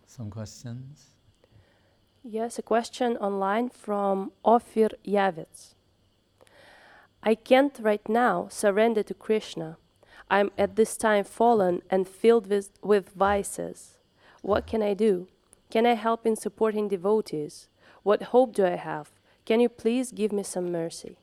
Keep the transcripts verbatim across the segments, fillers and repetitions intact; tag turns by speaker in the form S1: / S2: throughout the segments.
S1: Some questions?
S2: Yes, a question online from Ofir Yavits. I can't right now surrender to Krishna. I'm at this time fallen and filled with, with vices. What can I do? Can I help in supporting devotees? What hope do I have? Can you please give me some mercy?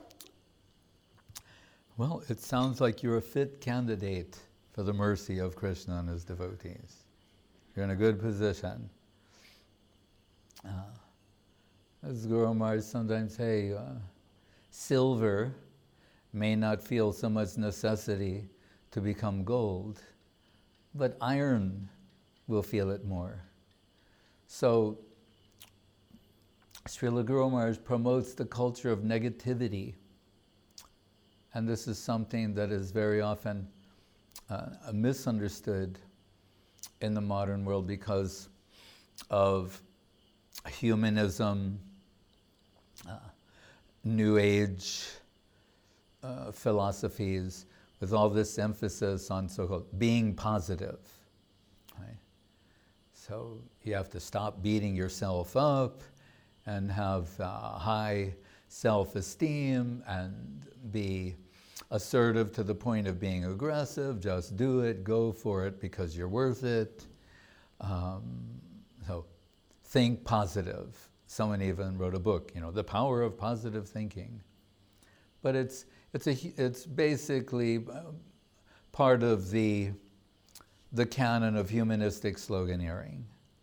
S1: Well, it sounds like you're a fit candidate for the mercy of Krishna and his devotees. You're in a good position. Uh, as Guru Maharaj sometimes say, uh, silver may not feel so much necessity to become gold, but iron will feel it more. So, Srila Guru Maharaj promotes the culture of negativity, and this is something that is very often uh, misunderstood in the modern world because of humanism, uh, New Age uh, philosophies, with all this emphasis on so-called being positive. Right? So you have to stop beating yourself up and have uh, high self-esteem and be assertive to the point of being aggressive. Just do it, go for it because you're worth it. Um, so think positive. Someone even wrote a book, you know, The Power of Positive Thinking. But it's it's a it's basically part of the the canon of humanistic sloganeering.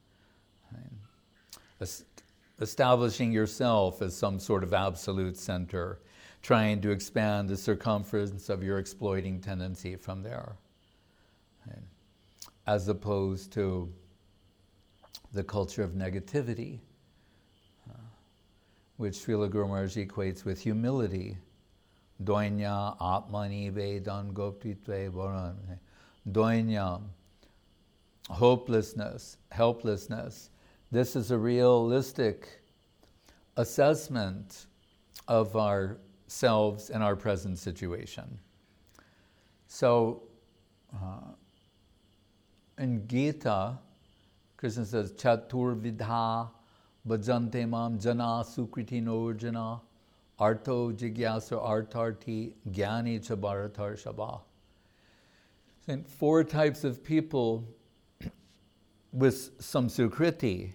S1: Right? Establishing yourself as some sort of absolute center, trying to expand the circumference of your exploiting tendency from there, right? As opposed to the culture of negativity, uh, which Srila Guru Maharaj equates with humility. Doinya atmani vedan goptitve varan. Doinya, hopelessness, helplessness. This is a realistic assessment of ourselves and our present situation. So, uh, in Gita, Krishna says, Chatur vidha bhajante mam jana sukriti jana arto jigyasa artarti gyani cha bharatar shabha. And four types of people with some sukriti,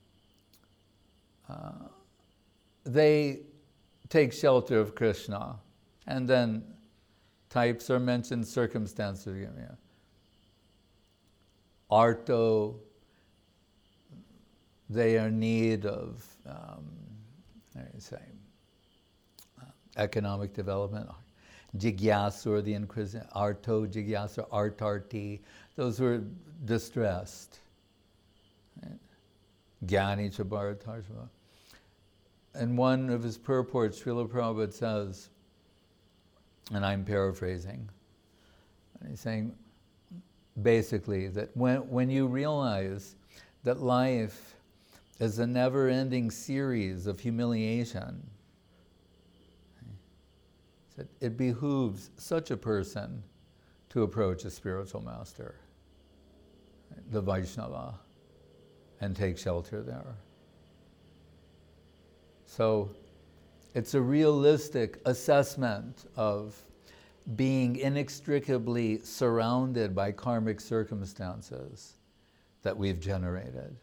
S1: uh, they take shelter of Krishna. And then types are mentioned, circumstances. You know, arto, they are in need of, um, how do you say, uh, economic development. Jigyasur, the inquisitive, arto, jigyasur, artarti, those who are distressed. Right? Gyani chabharatar. In one of his purports, Srila Prabhupada says, and I'm paraphrasing, and he's saying basically that when, when you realize that life is a never-ending series of humiliation, that it behooves such a person to approach a spiritual master, the Vaishnava, and take shelter there. So it's a realistic assessment of being inextricably surrounded by karmic circumstances that we've generated.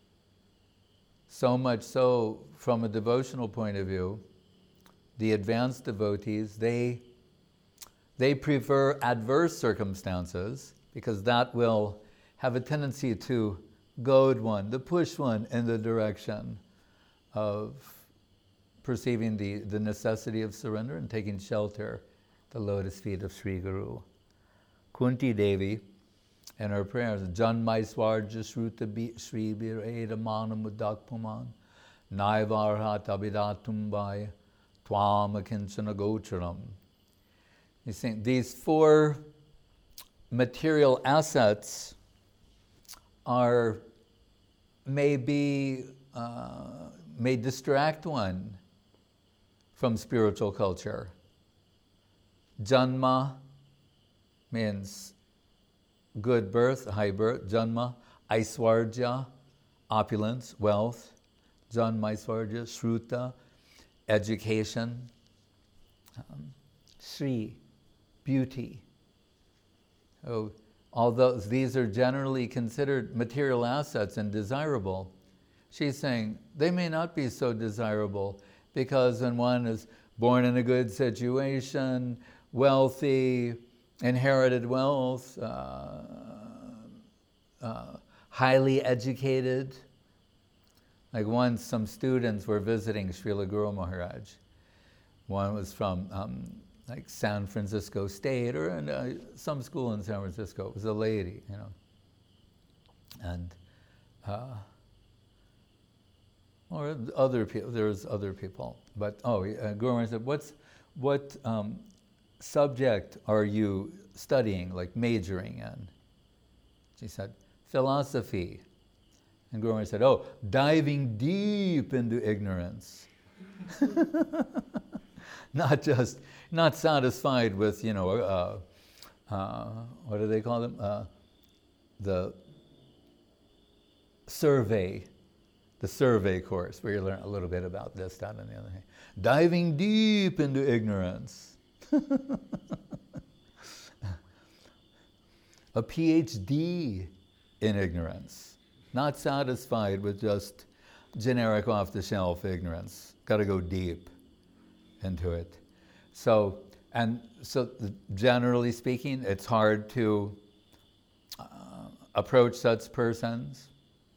S1: So much so, from a devotional point of view, the advanced devotees, they, they prefer adverse circumstances because that will have a tendency to goad one, to push one in the direction of perceiving the, the necessity of surrender and taking shelter at the lotus feet of Sri Guru. Kunti Devi, in her prayers, Janmai Swarja Shruta Sri Vireda Manamudak Puman, Naivarhat Abidatumbai, Twam Akinchana Gocharam. You see, these four material assets are, may be, uh, may distract one from spiritual culture. Janma means good birth, high birth, janma. Aiswarja, opulence, wealth, Janma, Aishwarya, Shruta, education, um, Sri, beauty. So, although these are generally considered material assets and desirable, she's saying they may not be so desirable because when one is born in a good situation, wealthy, inherited wealth, uh, uh, highly educated. Like once some students were visiting Srila Guru Maharaj. One was from um, like San Francisco State or in, uh, some school in San Francisco. It was a lady, you know. And, uh, or other people, there's other people. But, oh, uh, Guru Maharaj said, What's, what um, subject are you studying, like majoring in? She said, philosophy. And Guru Maharaj said, oh, diving deep into ignorance. Not just, not satisfied with, you know, uh, uh, what do they call them? Uh, the survey, the survey course, where you learn a little bit about this, that, and the other thing. Diving deep into ignorance. A P H D in ignorance. Not satisfied with just generic off-the-shelf ignorance. Got to go deep into it. So, and so generally speaking, it's hard to uh, approach such persons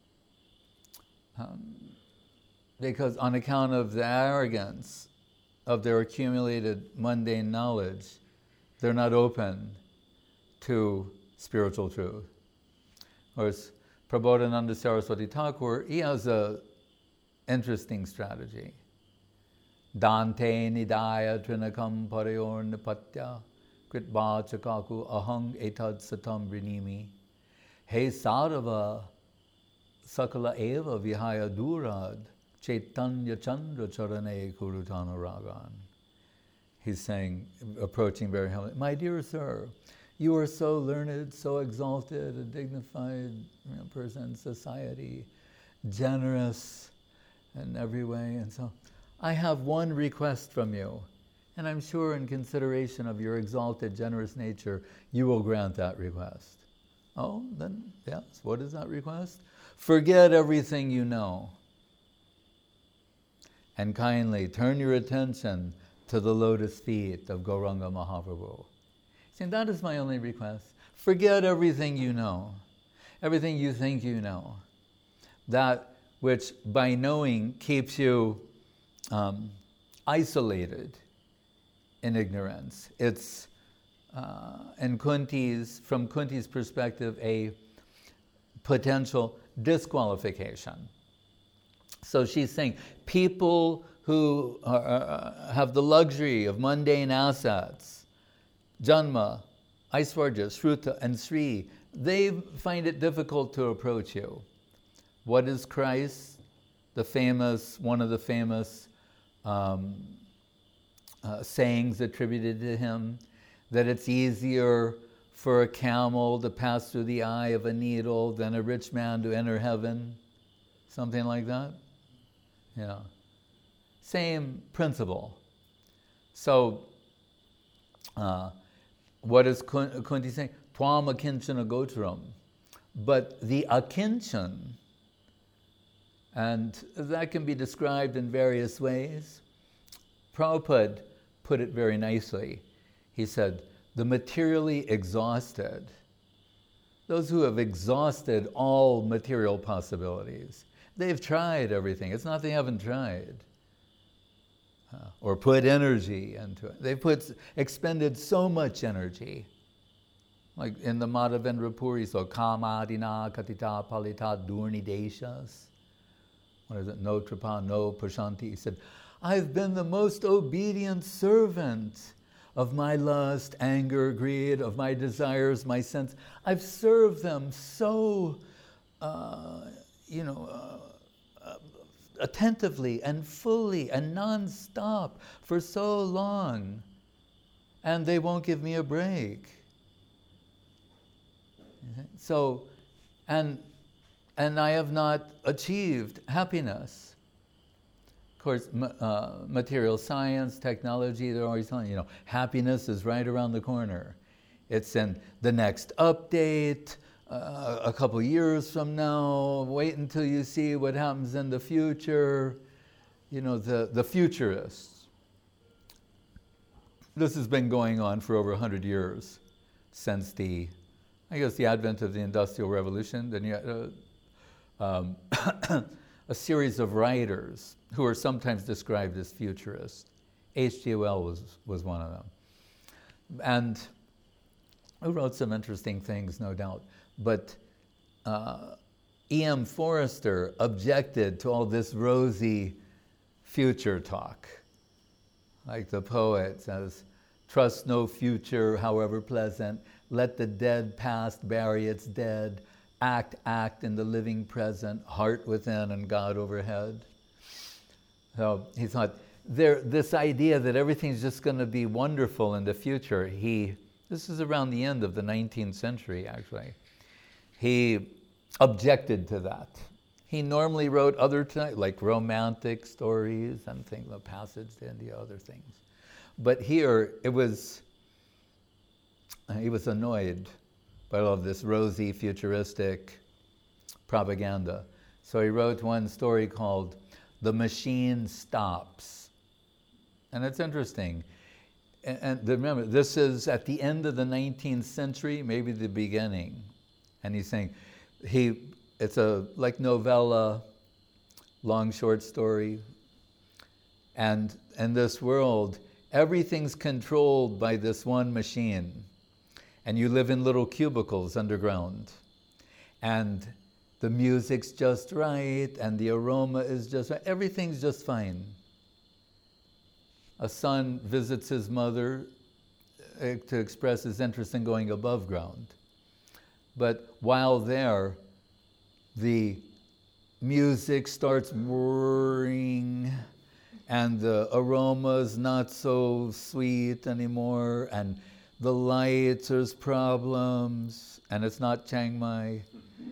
S1: um, because on account of the arrogance of their accumulated mundane knowledge, they're not open to spiritual truth. Of course, Prabodhananda Saraswati Thakur, he has a interesting strategy. Dante nidaya trinakam parayor nipatya kritva chakaku ahang etad satam vrinimi he sarva sakala eva vihaya durad chaitanya chandra charane kurutana ragan. He's saying, approaching very humbly, my dear sir, you are so learned, so exalted, a dignified you know, person in society, generous in every way, and so I have one request from you, and I'm sure in consideration of your exalted, generous nature, you will grant that request. Oh, then yes, what is that request? Forget everything you know, and kindly turn your attention to the lotus feet of Gauranga Mahaprabhu. See, that is my only request. Forget everything you know, everything you think you know. That which by knowing keeps you um, isolated in ignorance. It's, uh, in Kunti's, from Kunti's perspective, a potential disqualification. So she's saying people who are, uh, have the luxury of mundane assets, Janma, Aishwarya, Shruta, and Sri, they find it difficult to approach you. What is Christ? The famous, one of the famous um, uh, sayings attributed to him, that it's easier for a camel to pass through the eye of a needle than a rich man to enter heaven. Something like that. Yeah. Same principle. So, uh, what is Kunti saying? Tvam akinchana gotram. But the akinchan, and that can be described in various ways. Prabhupada put it very nicely. He said, the materially exhausted, those who have exhausted all material possibilities, they've tried everything. It's not they haven't tried. Uh, or put energy into it. They've put, expended so much energy. Like in the Madhavendra Puri, so kamadina katita palita durni deshas. What is it? No tripa, no prashanti. He said, I've been the most obedient servant of my lust, anger, greed, of my desires, my sense. I've served them so, uh, you know, uh, uh, attentively and fully and non-stop for so long, and they won't give me a break. So, and and I have not achieved happiness. Of course, ma- uh, material science, technology, they're always telling you, you know, happiness is right around the corner. It's in the next update, uh, a couple years from now, wait until you see what happens in the future. You know, the, the futurists. This has been going on for over one hundred years, since the, I guess, the advent of the Industrial Revolution. Then you had uh, um, a series of writers who are sometimes described as futurists. H G Wells was, was one of them. And who wrote some interesting things, no doubt. But uh, E M Forrester objected to all this rosy future talk. Like the poet says, trust no future, however pleasant. Let the dead past bury its dead. Act, act in the living present. Heart within and God overhead. So he thought, there, this idea that everything's just going to be wonderful in the future, he, this is around the end of the nineteenth century, actually. He objected to that. He normally wrote other, t- like romantic stories and things, A Passage to India, other things. But here, it was, he was annoyed by all of this rosy, futuristic propaganda. So he wrote one story called The Machine Stops. And it's interesting. And, and remember, this is at the end of the nineteenth century, maybe the beginning. And he's saying, he, it's a like novella, long short story. And in this world, everything's controlled by this one machine. And you live in little cubicles underground. And the music's just right, and the aroma is just right. Everything's just fine. A son visits his mother uh, to express his interest in going above ground. But while there, the music starts whirring, and the aroma's not so sweet anymore, and the lights, there's problems, and it's not Chiang Mai,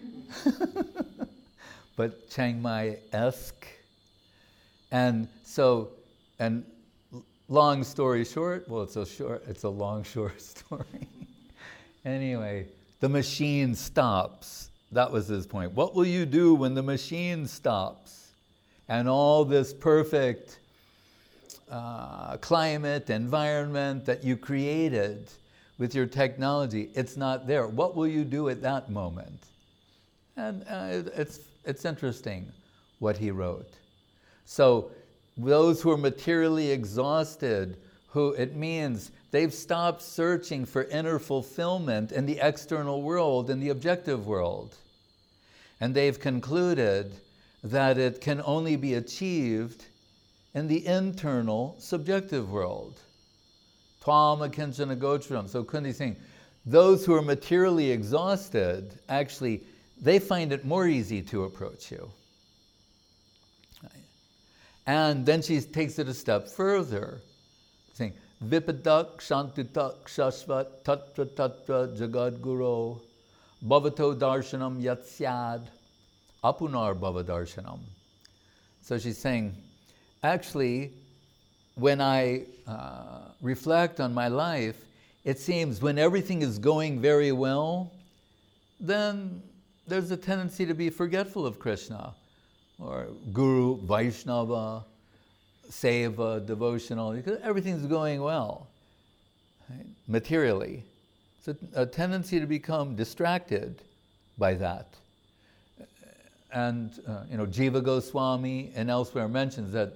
S1: but Chiang Mai-esque. And so, and long story short, well, it's a short, it's a long, short story. Anyway, the machine stops. That was his point. What will you do when the machine stops? And all this perfect uh, climate, environment that you created with your technology, it's not there. What will you do at that moment? And uh, it's, it's interesting what he wrote. So those who are materially exhausted, who it means they've stopped searching for inner fulfillment in the external world, in the objective world. And they've concluded that it can only be achieved in the internal subjective world. Twam akinchana gochram. So Kundi's saying, those who are materially exhausted, actually, they find it more easy to approach you. And then she takes it a step further, saying, Vipadak shantitak shashvat tatra tatra jagadguru bhavato darshanam yatsyad apunar bhavadarshanam. So she's saying, actually, when I uh, reflect on my life, it seems when everything is going very well, then there's a tendency to be forgetful of Krishna, or Guru, Vaishnava, Seva, devotional, because everything's going well, right? Materially. It's a, a tendency to become distracted by that. And, uh, you know, Jiva Goswami and elsewhere mentions that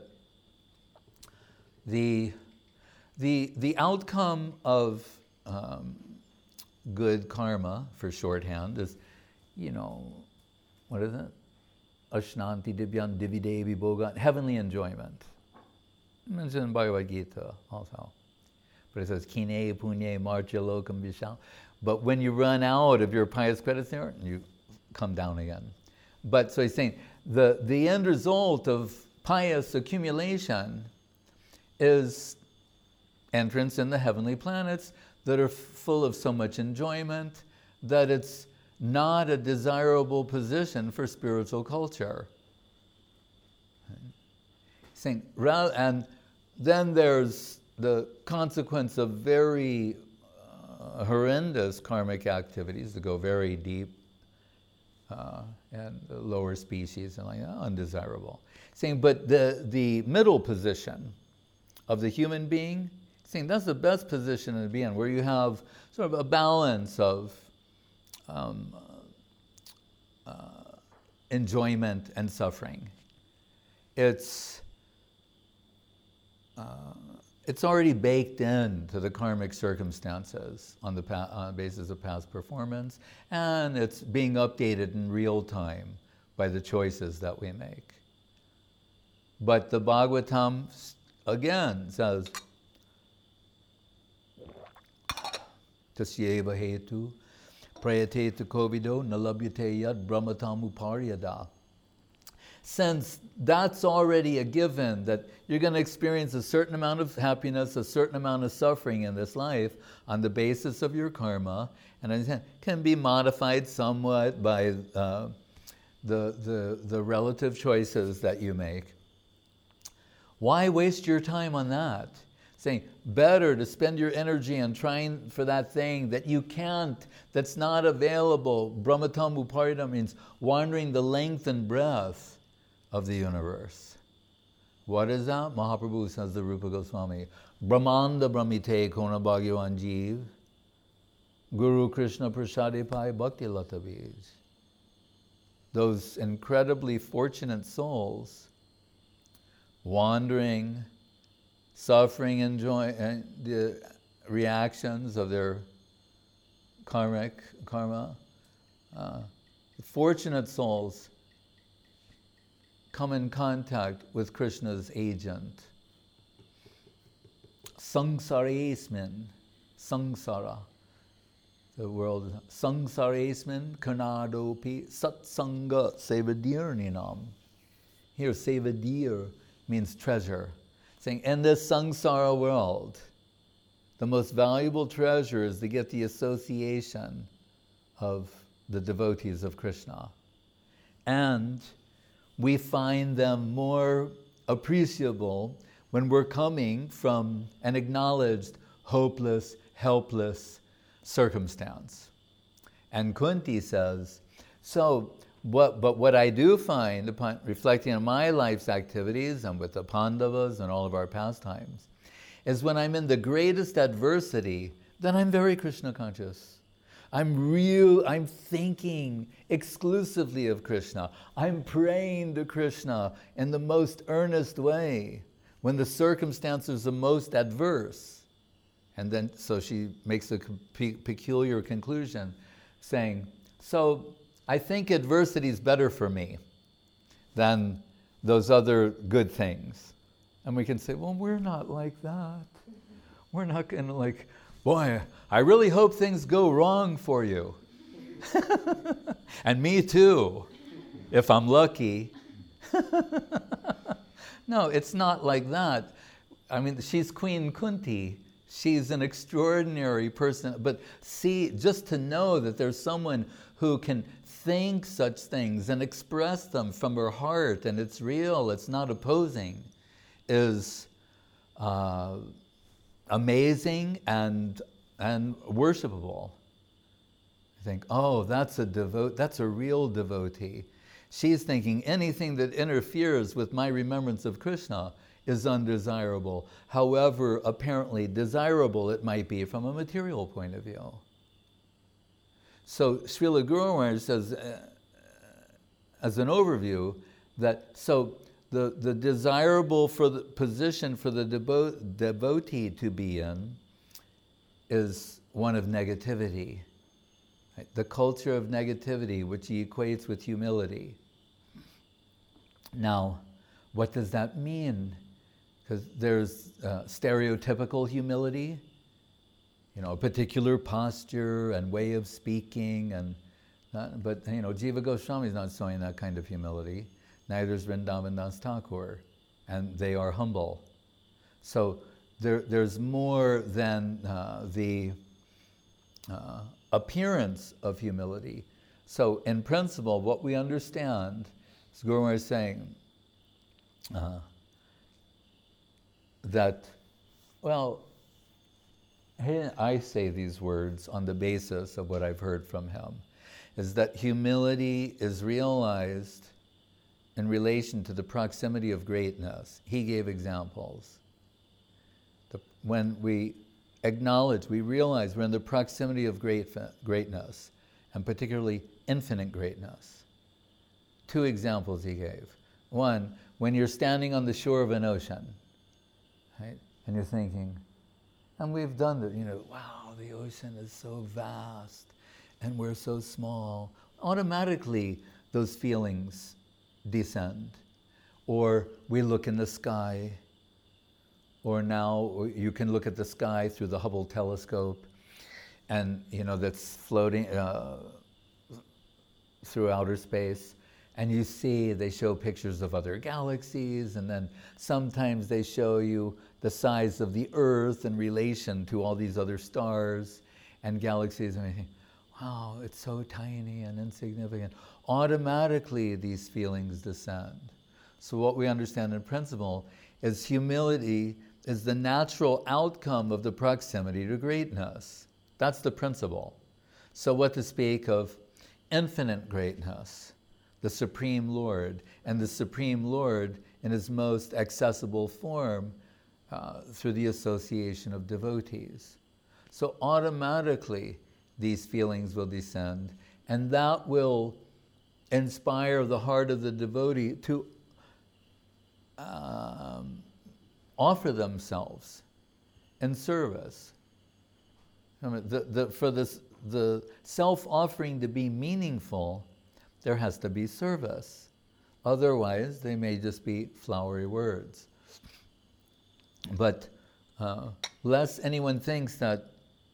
S1: the, the, the outcome of um, good karma, for shorthand, is, you know, what is it? Ashnanti Dibyan Dividevi Bhogan, heavenly enjoyment. Mentioned in Bhagavad Gita also. But it says, Kine Punye Marcha Lokam Vishal. But when you run out of your pious credits there, you come down again. But so he's saying, the, the end result of pious accumulation is entrance in the heavenly planets that are full of so much enjoyment that it's not a desirable position for spiritual culture. Saying, and then there's the consequence of very uh, horrendous karmic activities that go very deep uh, and the lower species and like oh, undesirable. Saying, but the the middle position of the human being, saying that's the best position to be in, where you have sort of a balance of um, uh, enjoyment and suffering. It's uh, it's already baked into the karmic circumstances on the pa- on the basis of past performance, and it's being updated in real time by the choices that we make. But the Bhagavatam again says, Tasyeva hetu prayate tu kovido nalabhyate yad brahmatam uparyada. Since that's already a given, that you're going to experience a certain amount of happiness, a certain amount of suffering in this life on the basis of your karma, and it can be modified somewhat by uh, the, the, the relative choices that you make. Why waste your time on that? Saying, better to spend your energy on trying for that thing that you can't, that's not available. Brahmatam uparida means wandering the length and breadth of the universe. What is that? Mahaprabhu says, the Rupa Goswami, Brahmanda Brahmite Kona Bhagyavan Jeev, Guru Krishna Prasade Pai Bhakti Lata Bij. Those incredibly fortunate souls wandering, suffering, enjoying and the reactions of their karmic karma. Uh, fortunate souls come in contact with Krishna's agent. Samsaresmin, samsara, the world. Samsaresmin karnadopi satsanga sevadirninam. Here, sevadir means treasure. Saying, in this samsara world, the most valuable treasure is to get the association of the devotees of Krishna. And we find them more appreciable when we're coming from an acknowledged hopeless, helpless circumstance. And Kunti says, so, what, but what I do find, upon reflecting on my life's activities and with the Pandavas and all of our pastimes, is when I'm in the greatest adversity, then I'm very Krishna conscious. I'm real, I'm thinking exclusively of Krishna. I'm praying to Krishna in the most earnest way when the circumstances are most adverse. And then, so she makes a pe- peculiar conclusion, saying, so I think adversity is better for me than those other good things. And we can say, well, we're not like that. We're not going to like, boy, I really hope things go wrong for you. And me too, if I'm lucky. No, it's not like that. I mean, she's Queen Kunti. She's an extraordinary person. But see, just to know that there's someone who can think such things and express them from her heart, and it's real, it's not opposing, is uh, amazing and and worshipable. I think, oh, that's a devote, that's a real devotee. She's thinking anything that interferes with my remembrance of Krishna is undesirable, however apparently desirable it might be from a material point of view. So Srila Guru Maharaj says, uh, as an overview, that so the, the desirable for the position for the devo- devotee to be in is one of negativity. Right? The culture of negativity, which he equates with humility. Now, what does that mean? Because there's uh, stereotypical humility, you know, a particular posture and way of speaking, and not, but you know, Jiva Goswami is not showing that kind of humility. Neither is Vrindavan Das Thakur, and they are humble. So there, there's more than uh, the uh, appearance of humility, So in principle, what we understand, as Guru Maharaj is saying, uh, that, well, I say these words on the basis of what I've heard from him, is that humility is realized in relation to the proximity of greatness. He gave examples. The, when we acknowledge, we realize we're in the proximity of great, greatness, and particularly infinite greatness. Two examples he gave. One, when you're standing on the shore of an ocean, right, and you're thinking, and we've done it, you know, wow, the ocean is so vast, and we're so small. Automatically, those feelings descend. Or we look in the sky, or now you can look at the sky through the Hubble telescope, and you know that's floating uh, through outer space, and you see they show pictures of other galaxies, and then sometimes they show you the size of the Earth in relation to all these other stars and galaxies, and you think, wow, it's so tiny and insignificant. Automatically these feelings descend. So what we understand in principle is humility is the natural outcome of the proximity to greatness. That's the principle. So what to speak of infinite greatness, the Supreme Lord, and the Supreme Lord in his most accessible form uh, through the association of devotees. So automatically these feelings will descend, and that will inspire the heart of the devotee to um, offer themselves in service. I mean, the, the, for this, the self-offering to be meaningful, there has to be service. Otherwise, they may just be flowery words. But uh, lest anyone thinks that,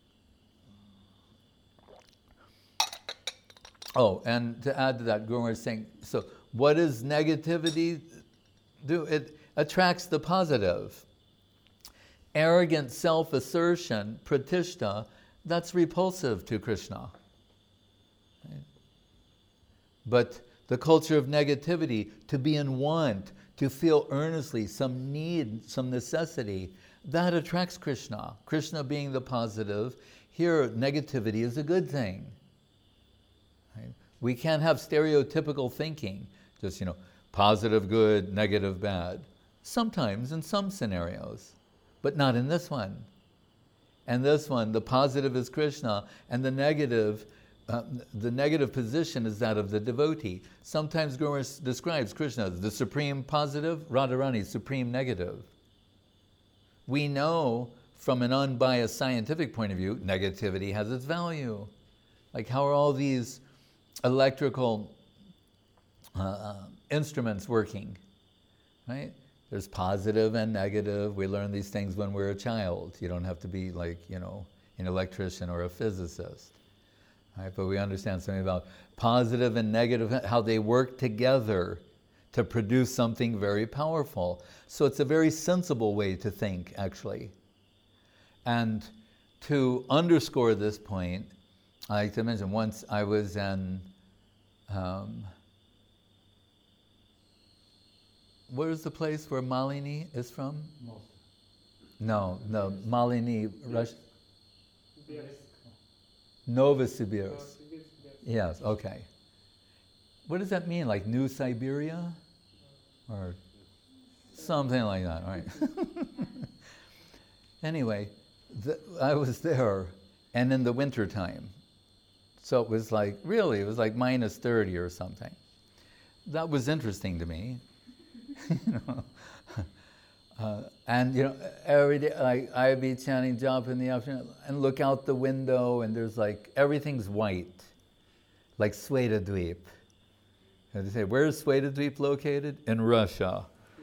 S1: oh, and to add to that, Guru Maharaj is saying, so what does negativity do? It attracts the positive. Arrogant self-assertion, pratishta, that's repulsive to Krishna. Right? But the culture of negativity, to be in want, to feel earnestly some need, some necessity, that attracts Krishna. Krishna being the positive, here negativity is a good thing. Right? We can't have stereotypical thinking, just, you know, positive good, negative bad. Sometimes in some scenarios, but not in this one. And this one, the positive is Krishna, and the negative, uh, the negative position is that of the devotee. Sometimes Guru Maharaj describes Krishna as the supreme positive, Radharani, supreme negative. We know from an unbiased scientific point of view, negativity has its value. Like how are all these electrical uh, instruments working, right? There's positive and negative. We learn these things when we're a child. You don't have to be like, you know, an electrician or a physicist, right? But we understand something about positive and negative, how they work together to produce something very powerful. So it's a very sensible way to think, actually. And to underscore this point, I like to mention, once I was in, um, where is the place where Malini is from? No, no, Malini, Russia. Novosibirsk. Yes, okay. What does that mean, like New Siberia? Or something like that, right? Anyway, the, I was there, and in the winter time. So it was like, really, it was like minus thirty or something. That was interesting to me. you know, uh, and you know, every day, like I'd be chanting japa in the afternoon, and look out the window, and there's like everything's white, like Svetadweep. And they say, where's Svetadweep located? In Russia.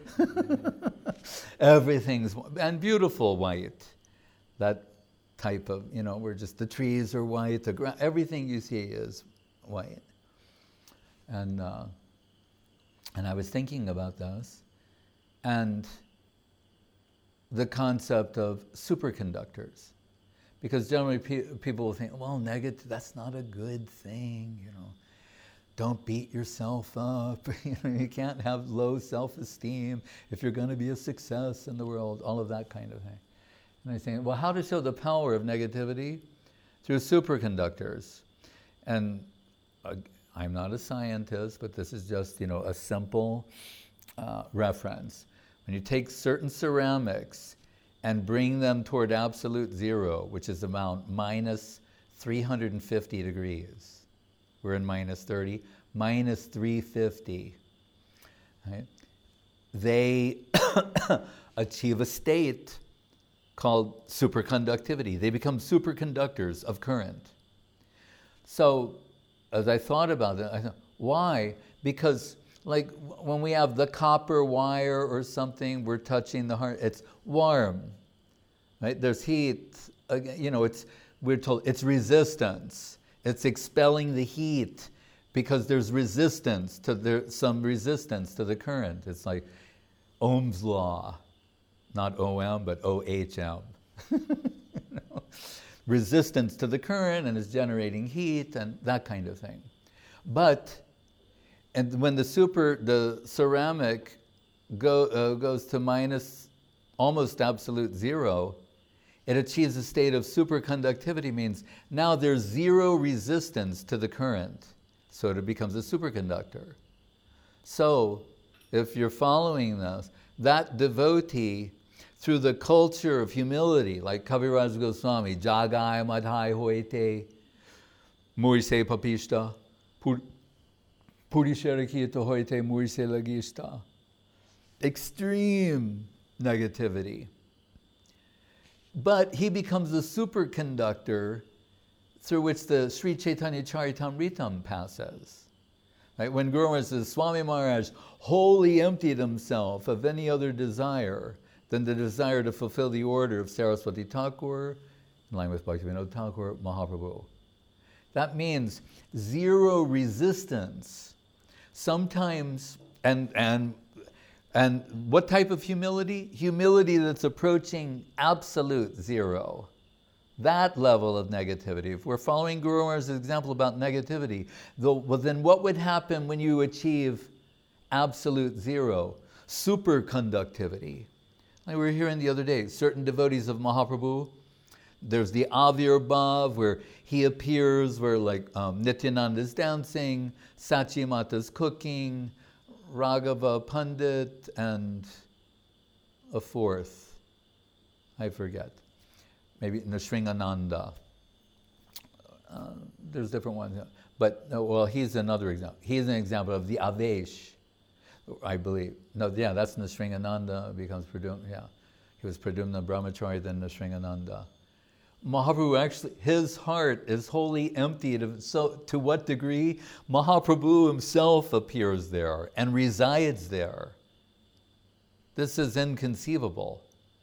S1: Everything's and beautiful white. That type of, you know, where just the trees are white, the gra- everything you see is white. And. Uh, And I was thinking about this, and the concept of superconductors. Because generally pe- people will think, well, negative, that's not a good thing, you know. don't beat yourself up. You know, you can't have low self-esteem if you're going to be a success in the world, all of that kind of thing. And I think, well, how to show the power of negativity? Through superconductors. And uh, I'm not a scientist, but this is just, you know, a simple uh, reference. When you take certain ceramics and bring them toward absolute zero, which is about minus three hundred fifty degrees. We're in minus thirty, minus three hundred fifty. Right? They achieve a state called superconductivity. They become superconductors of current. So, as I thought about that, I thought, why? Because, like, when we have the copper wire or something, we're touching the heart, it's warm, right? There's heat, you know, it's, we're told, it's resistance. It's expelling the heat because there's resistance to the, some resistance to the current. It's like Ohm's law, not O M, but O H M. You know? Resistance to the current, and it's generating heat and that kind of thing. But, and when the super, the ceramic go, uh, goes to minus almost absolute zero, it achieves a state of superconductivity, means now there's zero resistance to the current, so it becomes a superconductor. So, if you're following this, that devotee, through the culture of humility, like Kaviraj Goswami, Jagai Madhai Hoite, Murise Papishta, Purisharakita Hoite Murise Lagishta. Extreme negativity. But he becomes a superconductor through which the Sri Chaitanya Charitamritam passes. Right? When Guru Maharaj says, Swami Maharaj wholly emptied himself of any other desire than the desire to fulfill the order of Saraswati Thakur, in line with Bhaktivinoda Thakur, Mahaprabhu. That means zero resistance. Sometimes, and and and what type of humility? Humility that's approaching absolute zero. That level of negativity. If we're following Guru Maharaj's example about negativity, though, well, then what would happen when you achieve absolute zero? Superconductivity. Like we were hearing the other day, certain devotees of Mahaprabhu, there's the Avirbhav, where he appears, where like um, Nityananda is dancing, Sachi Mata's cooking, Raghava Pandit, and a fourth, I forget, maybe Nrsingananda. Uh, there's different ones, but no, well, he's another example. He's an example of the Avesh, I believe. No, yeah, that's Nrsingananda, becomes Pradumna, yeah. He was Pradumna Brahmachari, then Nrsingananda. Mahaprabhu actually, his heart is wholly emptied of, so to what degree? Mahaprabhu himself appears there and resides there. This is inconceivable.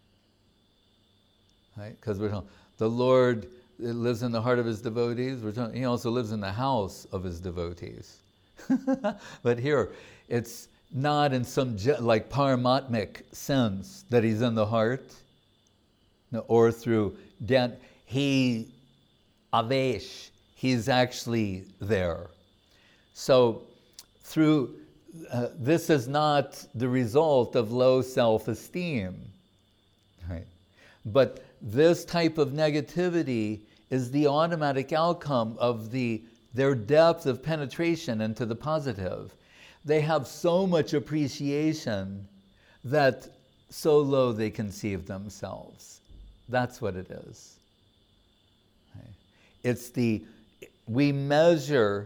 S1: Right? Because we're talking, the Lord lives in the heart of his devotees. We're talking, he also lives in the house of his devotees. But here, it's not in some like paramatmic sense that he's in the heart, no, or through dan- he avesh, he's actually there. So through uh, this is not the result of low self-esteem, right? But this type of negativity is the automatic outcome of the their depth of penetration into the positive. They have so much appreciation that so low they conceive themselves. That's what it is. Okay. It's the, we measure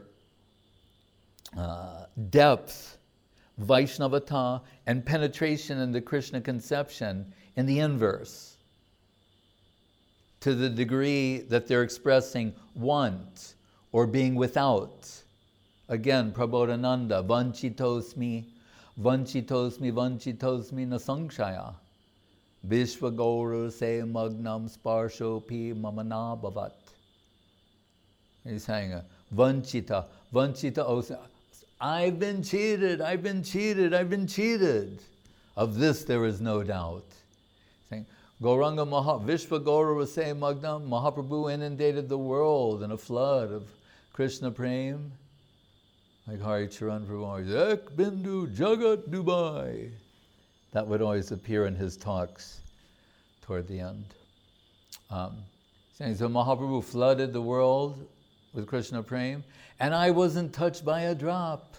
S1: uh, depth, Vaishnavata, and penetration into Krishna conception in the inverse. To the degree that they're expressing want or being without. Again, Prabodhananda, Vanchitosmi, Vanchitosmi, Vanchitosmi Nasangshaya. Vishwagauru se magnam sparshopi mamana bhavat. He's saying, Vanchita, Vanchita, I've been cheated, I've been cheated, I've been cheated. Of this there is no doubt. Saying, Gauranga Maha, Vishwagauru se magnam, Mahaprabhu inundated the world in a flood of Krishna Prem. Like Hari Charan Prabhu always, Ek Bindu Jagat Dubai. That would always appear in his talks toward the end. Um, saying, so Mahaprabhu flooded the world with Krishna Prem, and I wasn't touched by a drop.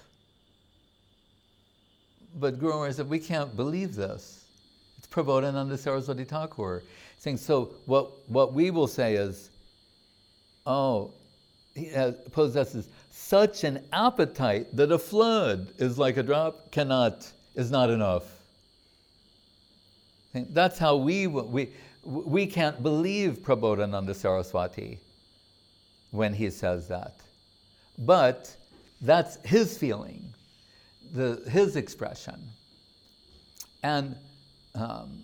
S1: But Guru Maharaj said, we can't believe this. It's Prabodhananda Saraswati Thakur. Saying, so what, what we will say is, oh, he has, possesses such an appetite that a flood is like a drop, cannot, is not enough. That's how we, we, we can't believe Prabodhananda Saraswati when he says that. But that's his feeling, the, his expression. And um,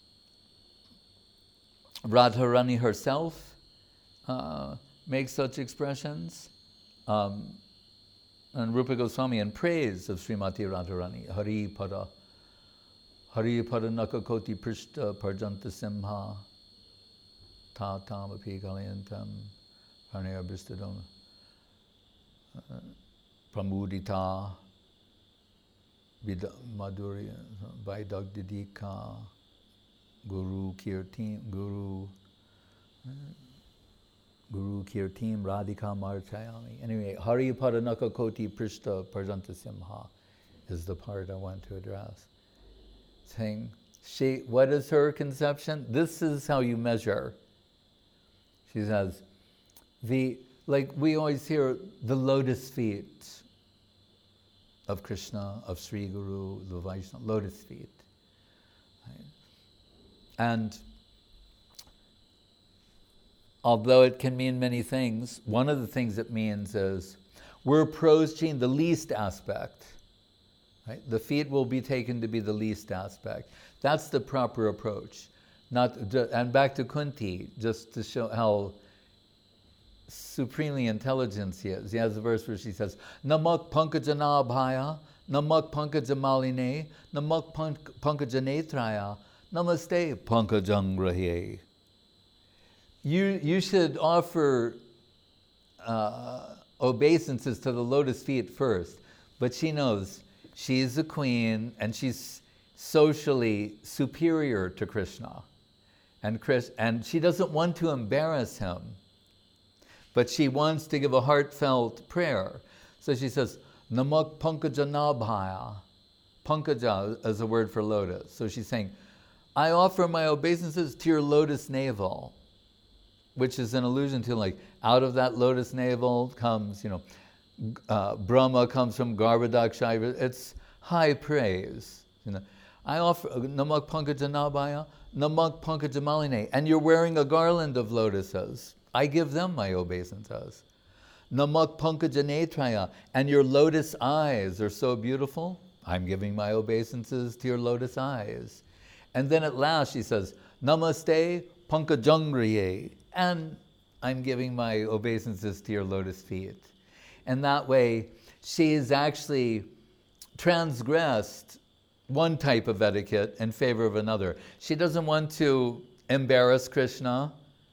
S1: Radharani herself uh, makes such expressions. Um, and Rupa Goswami in praise of Srimati Radharani, Hari Pada, Hari Pada Nakakoti Prishta Parjanta Simha, Ta Tam Api Kalayantam, Parnaya Bistadam, Pramudita, Madhuri, Vaidagdidika, Guru Kirtim, Guru. Guru Kirtim Radhika Marchayami. Anyway, Hari Padanaka Koti Prishta Parjanta Simha is the part I want to address. Saying, she, what is her conception? This is how you measure. She says, the, like we always hear, the lotus feet of Krishna, of Sri Guru, the Vaishnava, lotus feet. Right? And although it can mean many things, one of the things it means is we're approaching the least aspect. Right? The feet will be taken to be the least aspect. That's the proper approach. Not, and back to Kunti, just to show how supremely intelligent he is. He has a verse where she says, Namak pankajanabhaya, namak pankajamaline, namak pankajanetraya, namaste pankajangrahye. You, you should offer uh, obeisances to the lotus feet first. But she knows she's a queen and she's socially superior to Krishna. And, Chris, and she doesn't want to embarrass him. But she wants to give a heartfelt prayer. So she says, Namak pankaja nabhaya. Pankaja is a word for lotus. So she's saying, I offer my obeisances to your lotus navel. Which is an allusion to, like, out of that lotus navel comes, you know, uh, Brahma comes from Garbhodaksha. It's high praise. You know, I offer Namak Pankaja Nabhaya, Namak Pankaja Maline, and you're wearing a garland of lotuses. I give them my obeisances. Namak Pankaja Netraya, and your lotus eyes are so beautiful. I'm giving my obeisances to your lotus eyes. And then at last she says, Namaste Pankajangriye. And I'm giving my obeisances to your lotus feet. And that way, she has actually transgressed one type of etiquette in favor of another. She doesn't want to embarrass Krishna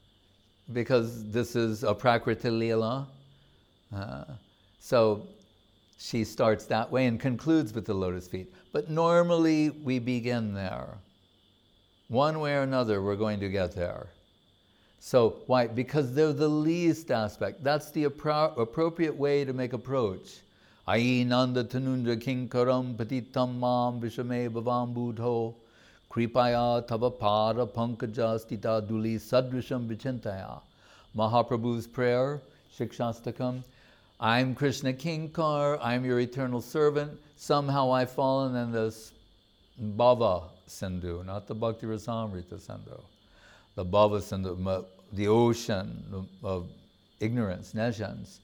S1: because this is a Prakriti Leela. Uh, so she starts that way and concludes with the lotus feet. But normally we begin there. One way or another, we're going to get there. So why? Because they're the least aspect. That's the appro- appropriate way to make approach. Ayi nanda tanundra kinkaram patitam mam vishame bhavam budho kripaya tava pada pankaja stita duli sadrisham vichintaya. Mahaprabhu's prayer, Shikshastakam. I'm Krishna Kinkar, I'm your eternal servant. Somehow I've fallen in this bhava sindhu, not the Bhakti Rasamrita sindhu. The bhava sindhu, the ocean of ignorance, nescience.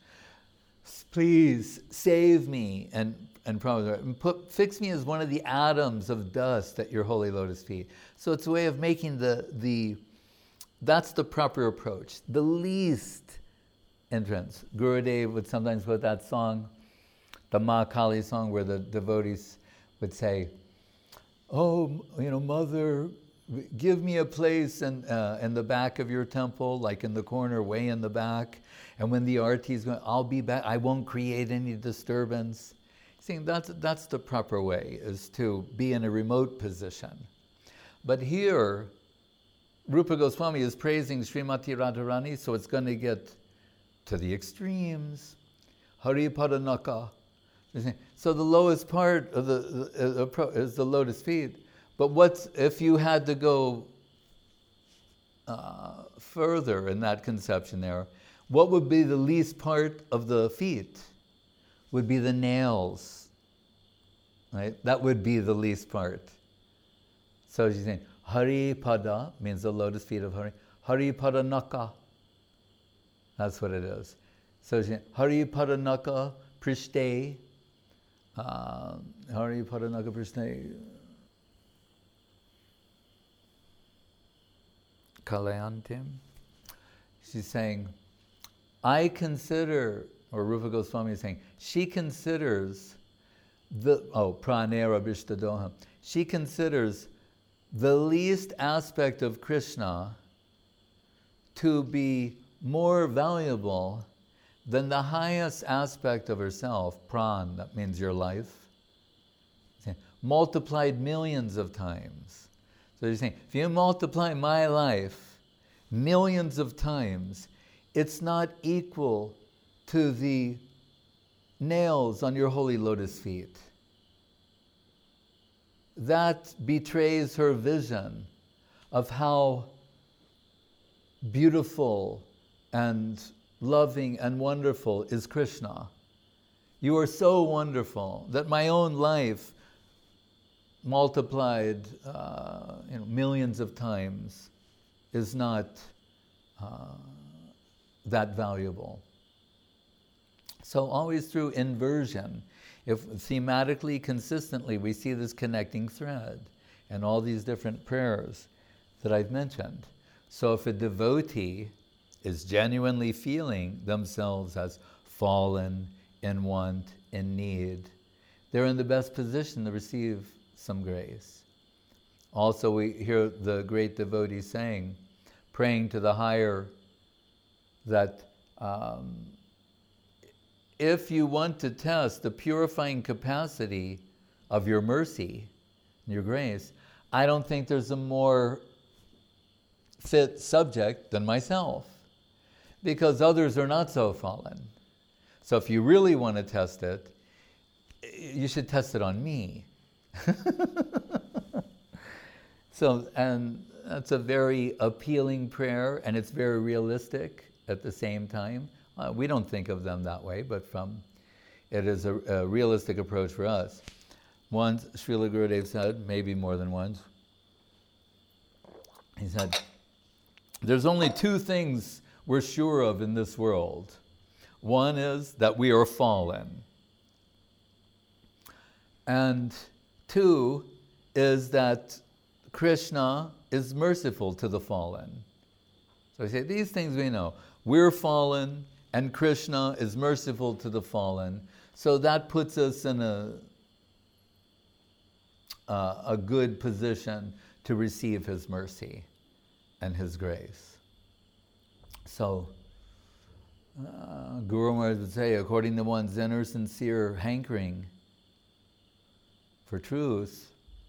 S1: Please save me and and, and put, fix me as one of the atoms of dust at your holy lotus feet. So it's a way of making the the that's the proper approach. The least entrance. Gurudev would sometimes put that song, the Ma Kali song, where the devotees would say, "Oh, you know, Mother, give me a place in, uh, in the back of your temple, like in the corner, way in the back. And when the arati is going, I'll be back. I won't create any disturbance. See, that's, that's the proper way, is to be in a remote position. But here, Rupa Goswami is praising Srimati Radharani, so it's going to get to the extremes. Haripadanaka. So the lowest part of the uh, is the lotus feet. But what's, if you had to go uh, further in that conception there, what would be the least part of the feet? Would be the nails, right? That would be the least part. So she's saying, Hari Pada means the lotus feet of Hari. Hari Pada Naka. That's what it is. So she's saying, Hari Pada Naka Prishte. Uh, Hari Pada Naka Prishte. Kalayantim. She's saying, I consider, or Rupa Goswami is saying, she considers the, oh, pranera bishtadoham. She considers the least aspect of Krishna to be more valuable than the highest aspect of herself, pran, that means your life, multiplied millions of times. So you're saying, if you multiply my life millions of times, it's not equal to the nails on your holy lotus feet. That betrays her vision of how beautiful and loving and wonderful is Krishna. You are so wonderful that my own life multiplied uh, you know, millions of times is not uh, that valuable. So always through inversion, if thematically, consistently, we see this connecting thread and all these different prayers that I've mentioned. So if a devotee is genuinely feeling themselves as fallen, in want, in need, they're in the best position to receive some grace. Also, we hear the great devotee saying, praying to the higher, that um, if you want to test the purifying capacity of your mercy, your grace, I don't think there's a more fit subject than myself, because others are not so fallen. So if you really want to test it, you should test it on me. So, and that's a very appealing prayer, and it's very realistic at the same time. Uh, we don't think of them that way, but from it is a, a realistic approach for us. Once, Srila Gurudev said, maybe more than once, he said, there's only two things we're sure of in this world. One is that we are fallen. And two is that Krishna is merciful to the fallen. So I say, these things we know. We're fallen, and Krishna is merciful to the fallen. So that puts us in a, uh, a good position to receive His mercy and His grace. So, uh, Guru Maharaj would say, according to one's inner sincere hankering for truth,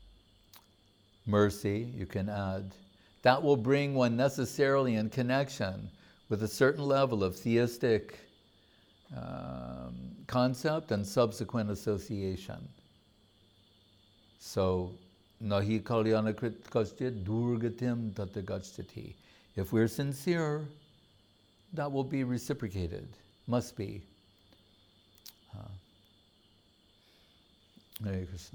S1: mercy, you can add, that will bring one necessarily in connection with a certain level of theistic um, concept and subsequent association. So, nahi kalyana krit kaschit durgatim tatagachati. If we're sincere, that will be reciprocated, must be. Uh, Hare Krishna.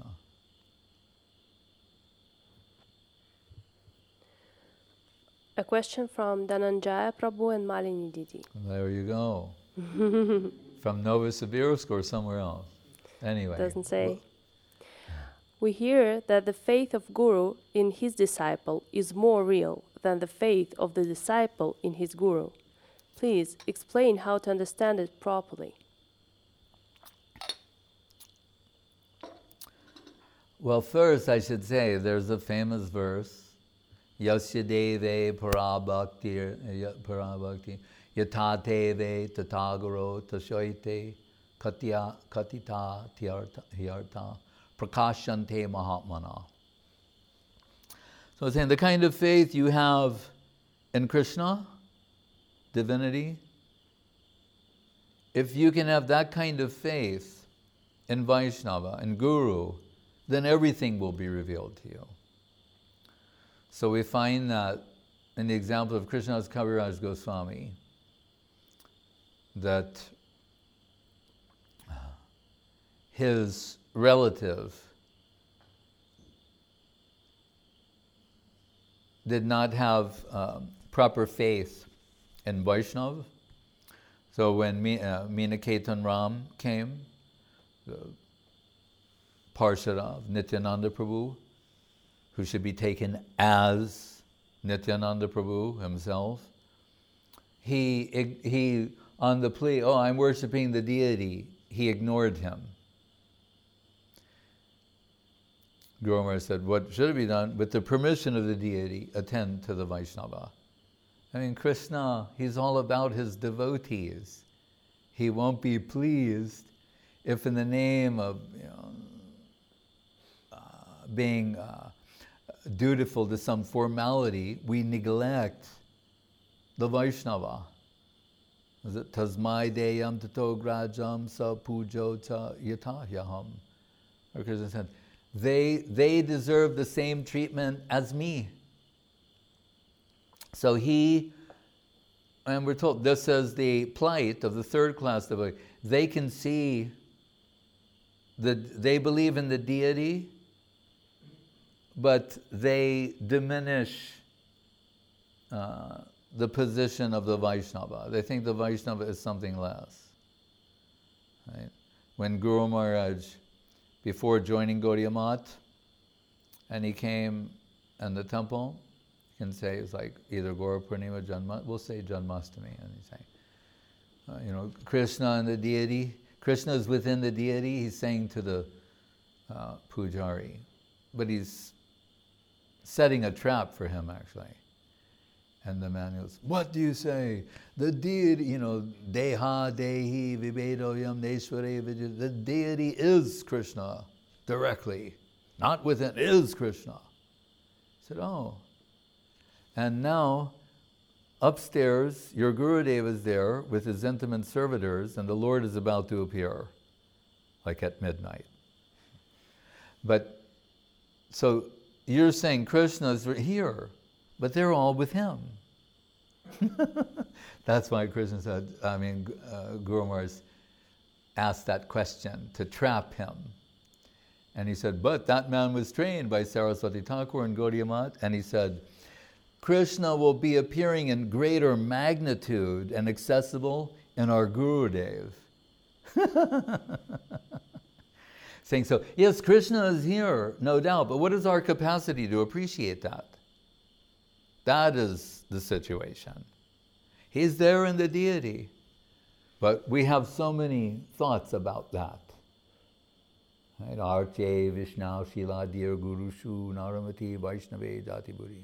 S2: A question from Dhananjaya Prabhu and Malini Didi.
S1: There you go. From Novosibirsk or somewhere else. Anyway.
S2: Doesn't say. We hear that the faith of Guru in his disciple is more real than the faith of the disciple in his Guru. Please explain how to understand it properly.
S1: Well, first I should say there's a famous verse Yasya deve parabhakti parabhakti yatha teve tatagaro tashoite katya katita hyartha prakashante mahatmana. So it's saying the kind of faith you have in Krishna, divinity, if you can have that kind of faith in Vaishnava and Guru, then everything will be revealed to you. So we find that in the example of Krishnadas Kaviraj Goswami, that his relative did not have um, proper faith in Vaishnava. So when Me, uh, Meenaketan Ram came, the Parshad of Nityananda Prabhu, who should be taken as Nityananda Prabhu himself, he, he on the plea, oh, I'm worshiping the deity, he ignored him. Guru Maharaj said, what should be done, with the permission of the deity, attend to the Vaishnava. I mean, Krishna, he's all about his devotees. He won't be pleased if in the name of you know, uh, being uh, dutiful to some formality, we neglect the Vaishnava. Is it tasmai deyam tato grajam sa pujo cha yatahyaham? Or Krishna said, They, they deserve the same treatment as me. So he, and we're told, this is the plight of the third class devotee. They can see, that they believe in the deity, but they diminish uh, the position of the Vaishnava. They think the Vaishnava is something less. Right? When Guru Maharaj, before joining Gaudiya Math, and he came in the temple, you can say it's like either Gaura Purnima, Janma, we'll say Janmashtami, and he's saying, uh, you know, Krishna and the deity, Krishna is within the deity, he's saying to the uh, pujari, but he's setting a trap for him actually. And the man goes, what do you say? The deity, you know, Deha, Dehi, Vivedoyam, Neshware, Vijay, the deity is Krishna directly, not within, is Krishna. I said, oh. And now, upstairs, your Gurudev is there with his intimate servitors, and the Lord is about to appear, like at midnight. But, so, you're saying Krishna's here, but they're all with him. That's why Krishna said, I mean, uh, Guru Maharaj asked that question to trap him. And he said, but that man was trained by Saraswati Thakur and Gaudiya Math, and he said, Krishna will be appearing in greater magnitude and accessible in our Gurudev. Saying so, yes, Krishna is here, no doubt, but what is our capacity to appreciate that? That is the situation. He's there in the deity, but we have so many thoughts about that. Right? Arche, Vishnu, Shila, Dear Guru, Shu, Naramati, Vaishnave, Jatiburi.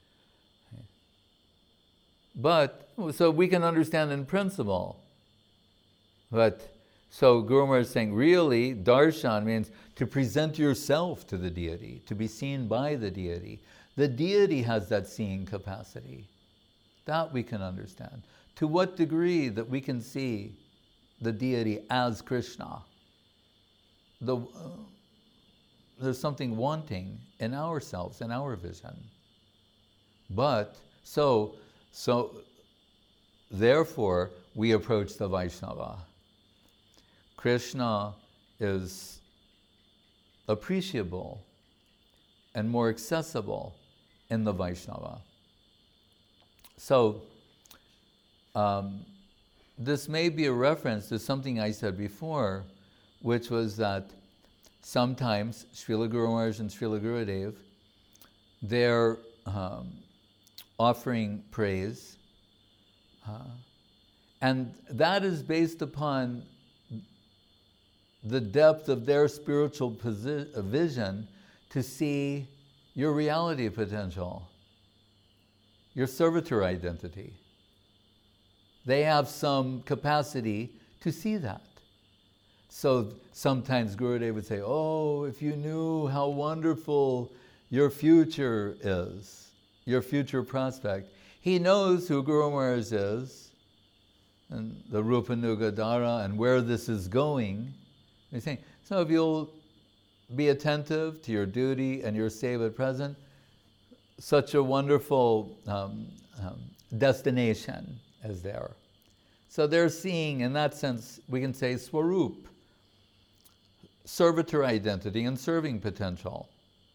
S1: But, so we can understand in principle. But, so Guru Maharaj is saying, really, darshan means to present yourself to the deity, to be seen by the deity. The deity has that seeing capacity. That we can understand. To what degree that we can see the deity as Krishna? The, uh, there's something wanting in ourselves, in our vision. But, so, so, therefore, we approach the Vaishnava. Krishna is appreciable and more accessible in the Vaishnava. So, um, this may be a reference to something I said before, which was that sometimes Srila Guru Maharaj and Srila Gurudev, they're um, offering praise, uh, and that is based upon the depth of their spiritual posi- vision to see your reality potential. your servitor identity. They have some capacity to see that. So sometimes Gurudev would say, oh, if you knew how wonderful your future is, your future prospect. He knows who Guru Maharaj is, and the Rupa Nugadara, and where this is going. He's saying, so if you'll be attentive to your duty and your seva at present, such a wonderful um, um, destination is there. So they're seeing, in that sense, we can say Swarup, servitor identity and serving potential.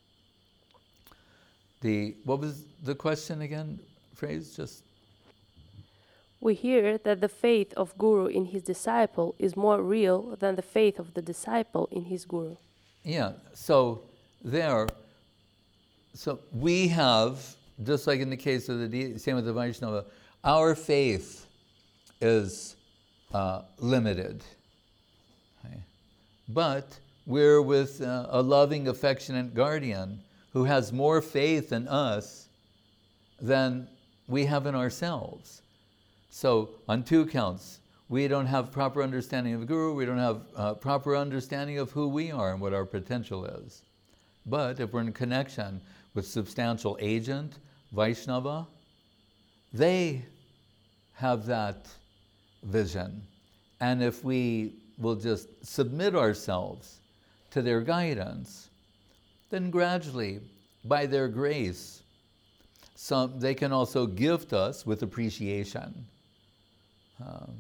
S1: The, what was the question again? Phrase, just...
S2: We hear that the faith of Guru in his disciple is more real than the faith of the disciple in his Guru.
S1: Yeah, so there, so we have, just like in the case of the, same with the Vaishnava, our faith is uh, limited. Okay? But we're with uh, a loving, affectionate guardian who has more faith in us than we have in ourselves. So on two counts, we don't have proper understanding of the Guru, we don't have uh, proper understanding of who we are and what our potential is. But if we're in connection with substantial agent, Vaishnava, they have that vision. And if we will just submit ourselves to their guidance, then gradually, by their grace, some, they can also gift us with appreciation. Um,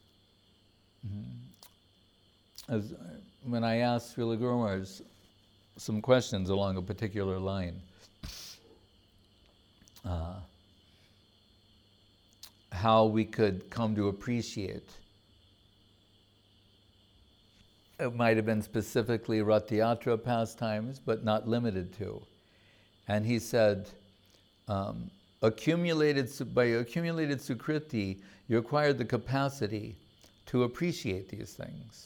S1: as, when I asked Srila Guru Maharaj some questions along a particular line, uh, how we could come to appreciate. It might have been specifically Rathayatra pastimes, but not limited to. And he said, um, accumulated, by accumulated sukriti, you acquired the capacity to appreciate these things.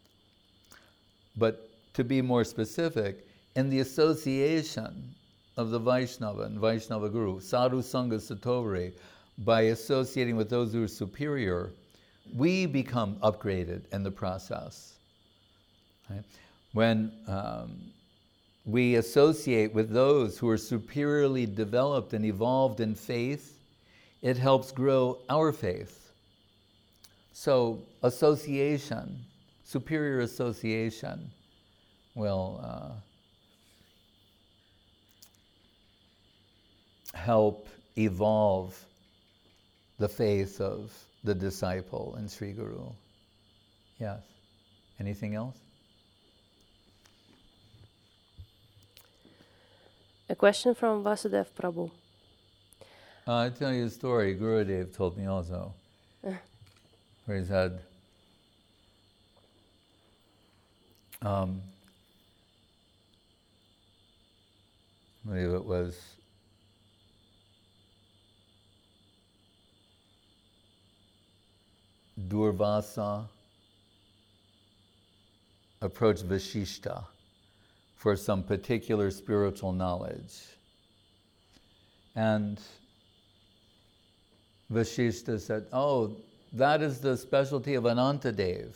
S1: But to be more specific, in the association of the Vaishnava and Vaishnava Guru, Sadhu Sangha Satovare, by associating with those who are superior, we become upgraded in the process. Right? When um, we associate with those who are superiorly developed and evolved in faith, it helps grow our faith. So association, superior association, will uh, help evolve the faith of the disciple in Sri Guru. Yes. Anything else?
S2: A question from Vasudev Prabhu.
S1: Uh, I'll tell you a story Gurudev told me also, where he said, um, I believe it was Durvasa approached Vashishta for some particular spiritual knowledge. And Vashishta said, oh, that is the specialty of Anantadev.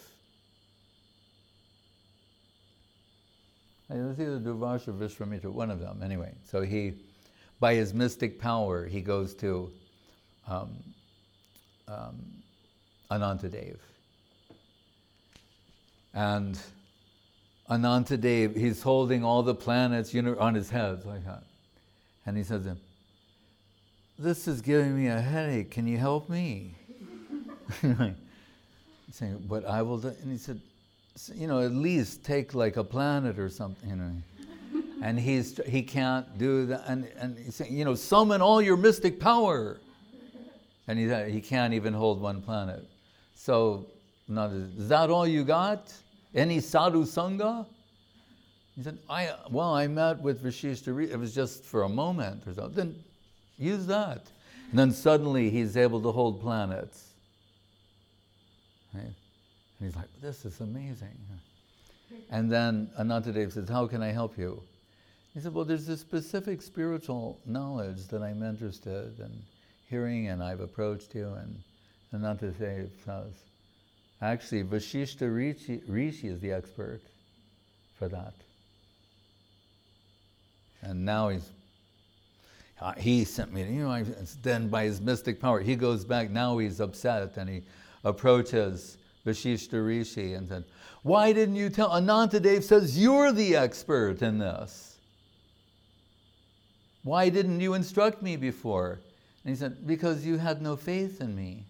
S1: It was either Durvasa or Vishwamitra, one of them, anyway. So he, by his mystic power, he goes to um, um, Anantadev. And Anantadev, he's holding all the planets, you know, on his head like that. And he says to him, this is giving me a headache, can you help me? He's saying, but I will do, and he said, you know, at least take like a planet or something, you know. And he's, he can't do that, and, and he's saying, you know, summon all your mystic power. And he, he can't even hold one planet. So, not, is that all you got? Any sadhu sangha? He said, I, well, I met with Vashishta, it was just for a moment or something. Then use that. And then suddenly he's able to hold planets. Right? And he's like, this is amazing. And then Anantadev says, how can I help you? He said, well, there's this specific spiritual knowledge that I'm interested in. hearing and I've approached you, and Anantadev says, actually, Vasishta Rishi, Rishi is the expert for that. And now he's, uh, he sent me, you know, I, then by his mystic power, he goes back, now he's upset, and he approaches Vasishta Rishi and said, why didn't you tell, Anantadev says you're the expert in this. Why didn't you instruct me before? And he said, because you had no faith in me.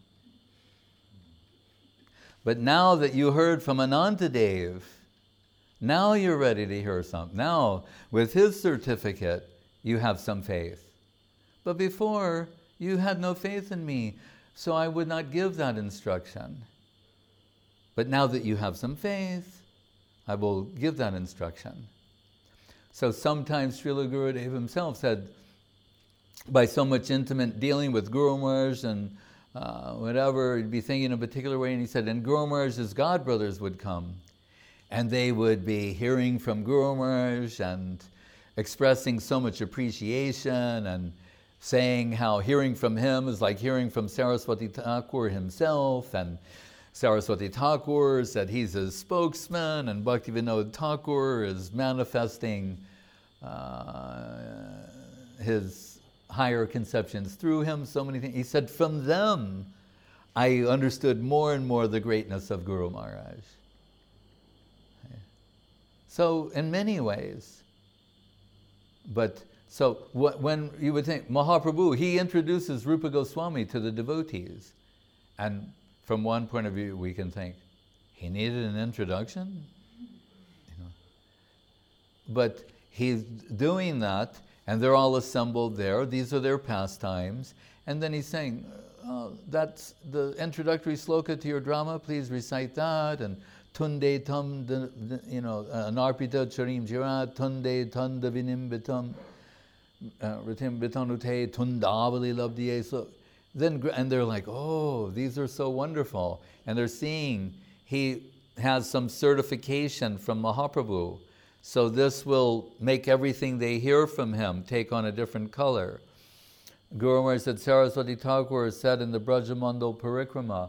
S1: But now that you heard from Anantadev, now you're ready to hear something. Now, with his certificate, you have some faith. But before, you had no faith in me, so I would not give that instruction. But now that you have some faith, I will give that instruction. So sometimes Srila Gurudev himself said, by so much intimate dealing with Guru Maharaj and uh, whatever, he'd be thinking in a particular way, and he said, and Guru Maharaj's godbrothers would come, and they would be hearing from Guru Maharaj and expressing so much appreciation and saying how hearing from him is like hearing from Saraswati Thakur himself, and Saraswati Thakur said he's his spokesman, and Bhaktivinoda Thakur is manifesting uh, his higher conceptions through him, so many things. He said, from them, I understood more and more the greatness of Guru Maharaj. So, in many ways, but so wh- when you would think, Mahaprabhu, he introduces Rupa Goswami to the devotees, and from one point of view, we can think, he needed an introduction? You know. But he's doing that, and they're all assembled there. These are their pastimes. And then he's saying, oh, that's the introductory sloka to your drama, please recite that. And tunde tam, you know, narpita charim jirat, tunde tanda vinimbitam, ritim bitanute, tundavali labdiye. So then, and they're like, oh, these are so wonderful. And they're seeing he has some certification from Mahaprabhu. So this will make everything they hear from him take on a different color. Guru Maharaj said, Saraswati Thakur said in the Brajamandal Parikrama,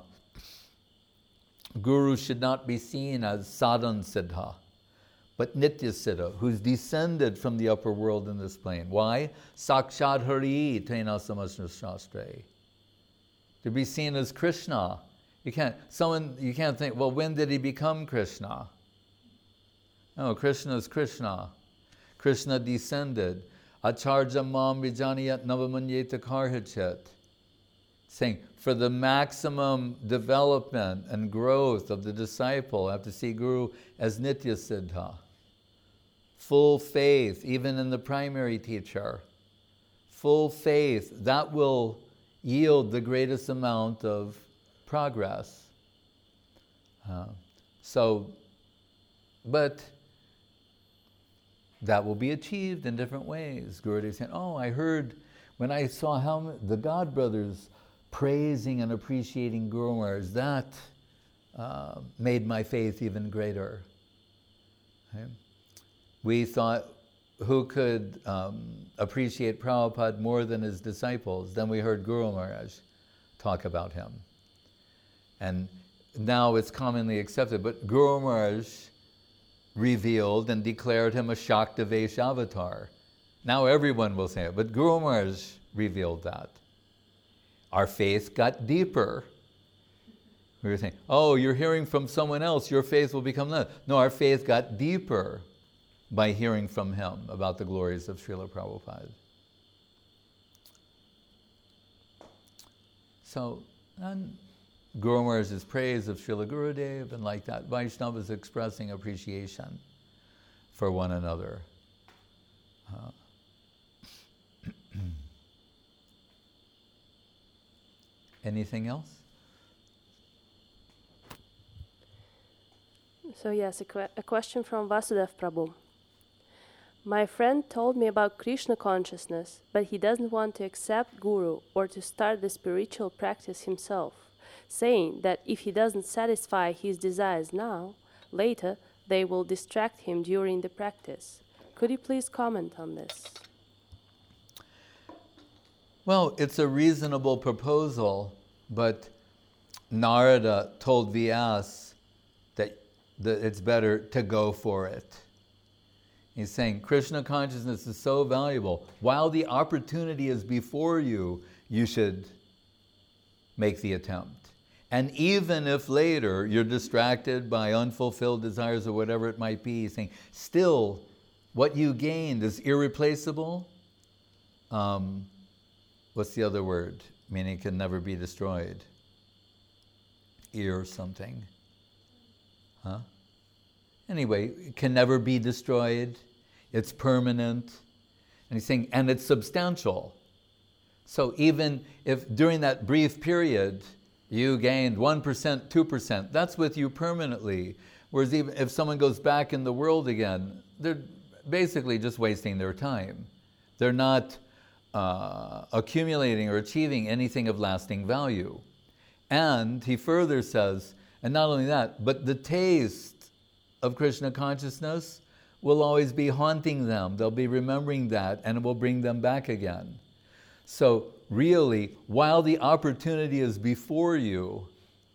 S1: Guru should not be seen as Sadhan Siddha, but Nitya Siddha, who's descended from the upper world in this plane. Why? Sakshad Hari Tena Samasna Shastre. To be seen as Krishna. You can't, someone, you can't think, well, when did he become Krishna? No, Krishna is Krishna. Krishna descended. Acharya mam vijaniyat navamanyeta karhachet. Saying, for the maximum development and growth of the disciple, I have to see Guru as Nitya Siddha. Full faith, even in the primary teacher. Full faith, that will yield the greatest amount of progress. Uh, so, but that will be achieved in different ways. Gurudev said, oh, I heard when I saw how the God brothers praising and appreciating Guru Maharaj, that uh, made my faith even greater. Okay? We thought, who could um, appreciate Prabhupada more than his disciples? Then we heard Guru Maharaj talk about him. And now it's commonly accepted, but Guru Maharaj revealed and declared him a Shakta Vesh avatar. Now everyone will say it, but Guru Maharaj revealed that. Our faith got deeper. We were saying, oh, you're hearing from someone else, your faith will become less. No, our faith got deeper by hearing from him about the glories of Srila Prabhupada. So, and Guru Maharaj's praise of Srila Gurudev, and like that, Vaishnavas expressing appreciation for one another. Uh, anything else?
S2: So yes, a, que- a question from Vasudev Prabhu. My friend told me about Krishna consciousness, but he doesn't want to accept Guru or to start the spiritual practice himself, saying that if he doesn't satisfy his desires now, later they will distract him during the practice. Could you please comment on this?
S1: Well, it's a reasonable proposal, but Narada told Vyas that, that it's better to go for it. He's saying Krishna consciousness is so valuable. While the opportunity is before you, you should make the attempt. And even if later you're distracted by unfulfilled desires or whatever it might be, he's saying, still, what you gained is irreplaceable. Um, what's the other word? Meaning it can never be destroyed. Ear something. Huh? Anyway, it can never be destroyed. It's permanent. And he's saying, and it's substantial. So even if during that brief period you gained one percent, two percent, that's with you permanently. Whereas even if someone goes back in the world again, they're basically just wasting their time. They're not uh, accumulating or achieving anything of lasting value. And he further says, and not only that, but the taste of Krishna consciousness will always be haunting them. They'll be remembering that, and it will bring them back again. So really, while the opportunity is before you,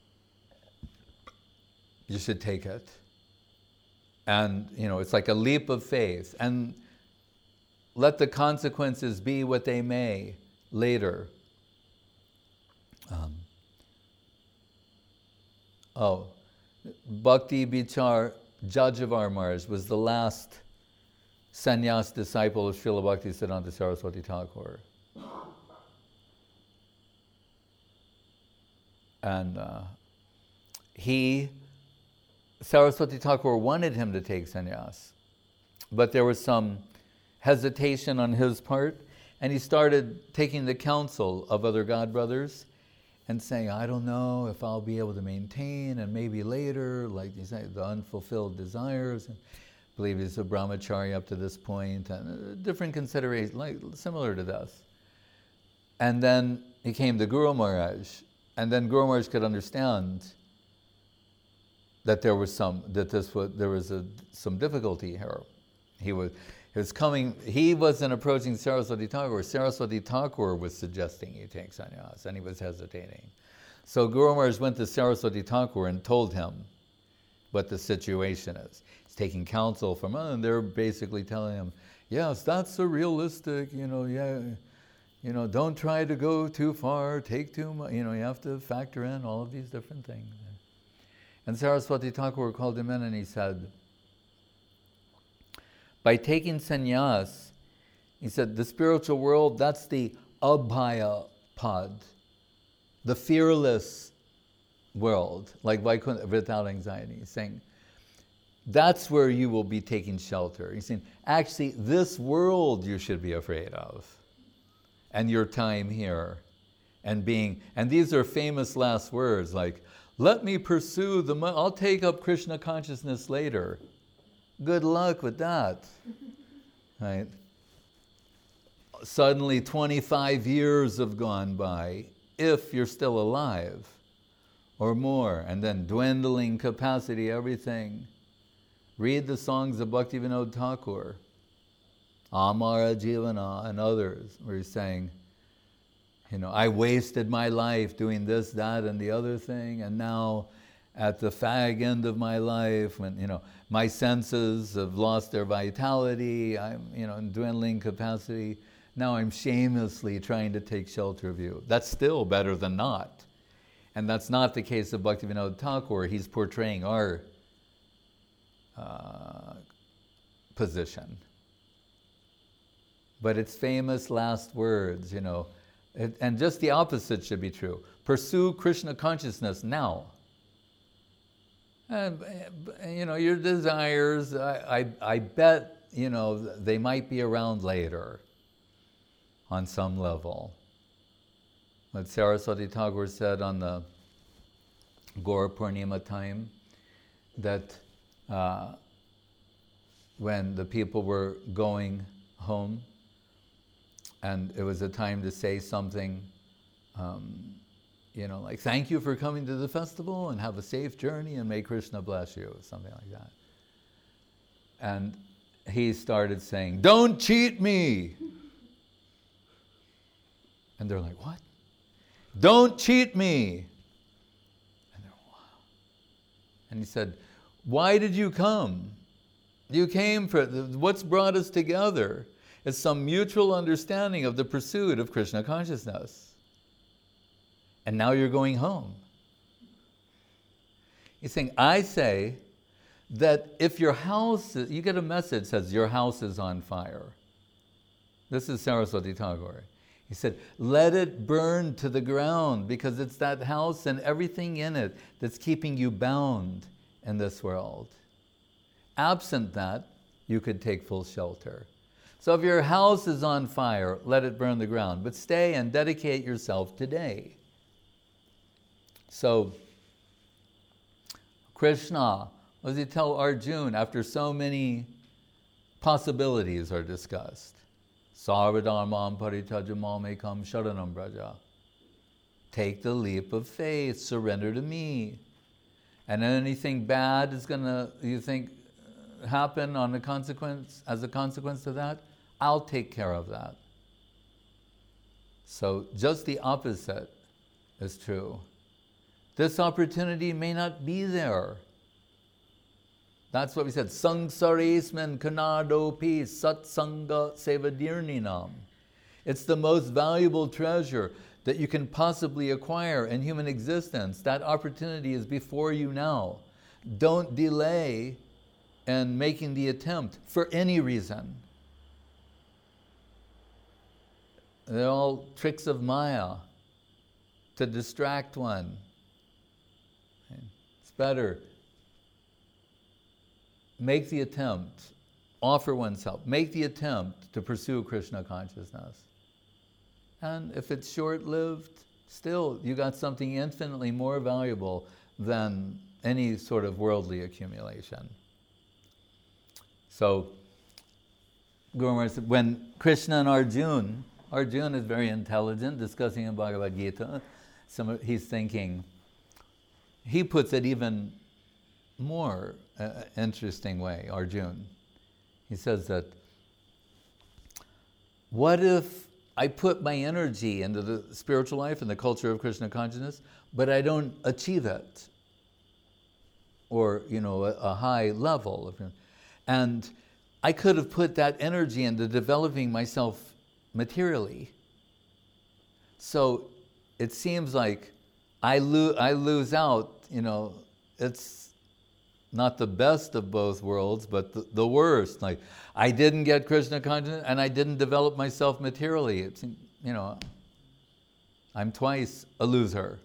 S1: you should take it. And, you know, it's like a leap of faith. And let the consequences be what they may later. Um, oh, Bhakti Bichar Jajavar Maharaj was the last sannyas disciple of Srila Bhaktisiddhanta Saraswati Thakur. And uh, he, Saraswati Thakur wanted him to take sannyas, but there was some hesitation on his part, and he started taking the counsel of other godbrothers and saying, I don't know if I'll be able to maintain, and maybe later, like you say, the unfulfilled desires. And I believe he's a brahmachari up to this point, and uh, different considerations, like similar to this. And then he came to Guru Maharaj, and then Guru Maharaj could understand that there was some, that this was, there was a, some difficulty here. He was, he was coming, he wasn't approaching Saraswati Thakur. Saraswati Thakur was suggesting he take sannyas, and he was hesitating. So Guru Maharaj went to Saraswati Thakur and told him what the situation is. He's taking counsel from, uh, and they're basically telling him, yes, that's a realistic, you know, yeah, you know, don't try to go too far, take too much, you know, you have to factor in all of these different things. And Saraswati Thakur called him in and he said, by taking sannyas, he said, the spiritual world, that's the abhaya pad, the fearless world, like Vaikuntha, without anxiety. He's saying, that's where you will be taking shelter. He's saying, actually, this world you should be afraid of, and your time here, and being, and these are famous last words, like, let me pursue the, I'll take up Krishna consciousness later. Good luck with that, right? Suddenly twenty-five years have gone by, if you're still alive, or more, and then dwindling capacity, everything. Read the songs of Bhaktivinoda Thakur, Amara Jivana, and others, where he's saying, you know, I wasted my life doing this, that, and the other thing, and now at the fag end of my life, when, you know, my senses have lost their vitality, I'm, you know, in dwindling capacity, now I'm shamelessly trying to take shelter of you. That's still better than not. And that's not the case of Bhaktivinoda Thakur. He's portraying our uh, position. But it's famous last words, you know, it, and just the opposite should be true. Pursue Krishna consciousness now. And, you know, your desires, I, I, I bet, you know, they might be around later on some level. What Saraswati Thakur said on the Gaur Purnima time, that uh, when the people were going home, and it was a time to say something, um, you know, like, thank you for coming to the festival and have a safe journey and may Krishna bless you, something like that. And he started saying, don't cheat me. And they're like, what? Don't cheat me. And they're, wow. And he said, why did you come? You came for, what's brought us together is some mutual understanding of the pursuit of Krishna consciousness. And now you're going home. He's saying, I say that if your house, you get a message that says your house is on fire. This is Saraswati Tagore. He said, let it burn to the ground, because it's that house and everything in it that's keeping you bound in this world. Absent that, you could take full shelter. So if your house is on fire, let it burn the ground, but stay and dedicate yourself today. So Krishna, what does he tell Arjuna after so many possibilities are discussed? Sarvadharmam parityajya ekam sharanam braja. Take the leap of faith, surrender to me. And anything bad is going to, you think, happen on the consequence, as a consequence of that, I'll take care of that. So just the opposite is true. This opportunity may not be there. That's what we said. Sangsaresman kanadopi satsanga sevadirninam. It's the most valuable treasure that you can possibly acquire in human existence. That opportunity is before you now. Don't delay in making the attempt for any reason. They're all tricks of Maya to distract one. It's better. Make the attempt, offer oneself, make the attempt to pursue Krishna consciousness. And if it's short-lived, still, you got something infinitely more valuable than any sort of worldly accumulation. So, Guru Maharaj said, when Krishna and Arjuna, Arjuna is very intelligent, discussing in Bhagavad Gita, some, he's thinking, he puts it even more uh, interesting way, Arjuna. He says that, what if I put my energy into the spiritual life and the culture of Krishna consciousness, but I don't achieve it? Or, you know, a, a high level of, and I could have put that energy into developing myself materially. So it seems like I, lo- I lose out, you know, it's not the best of both worlds, but the, the worst. Like, I didn't get Krishna consciousness and I didn't develop myself materially. It's, you know, I'm twice a loser.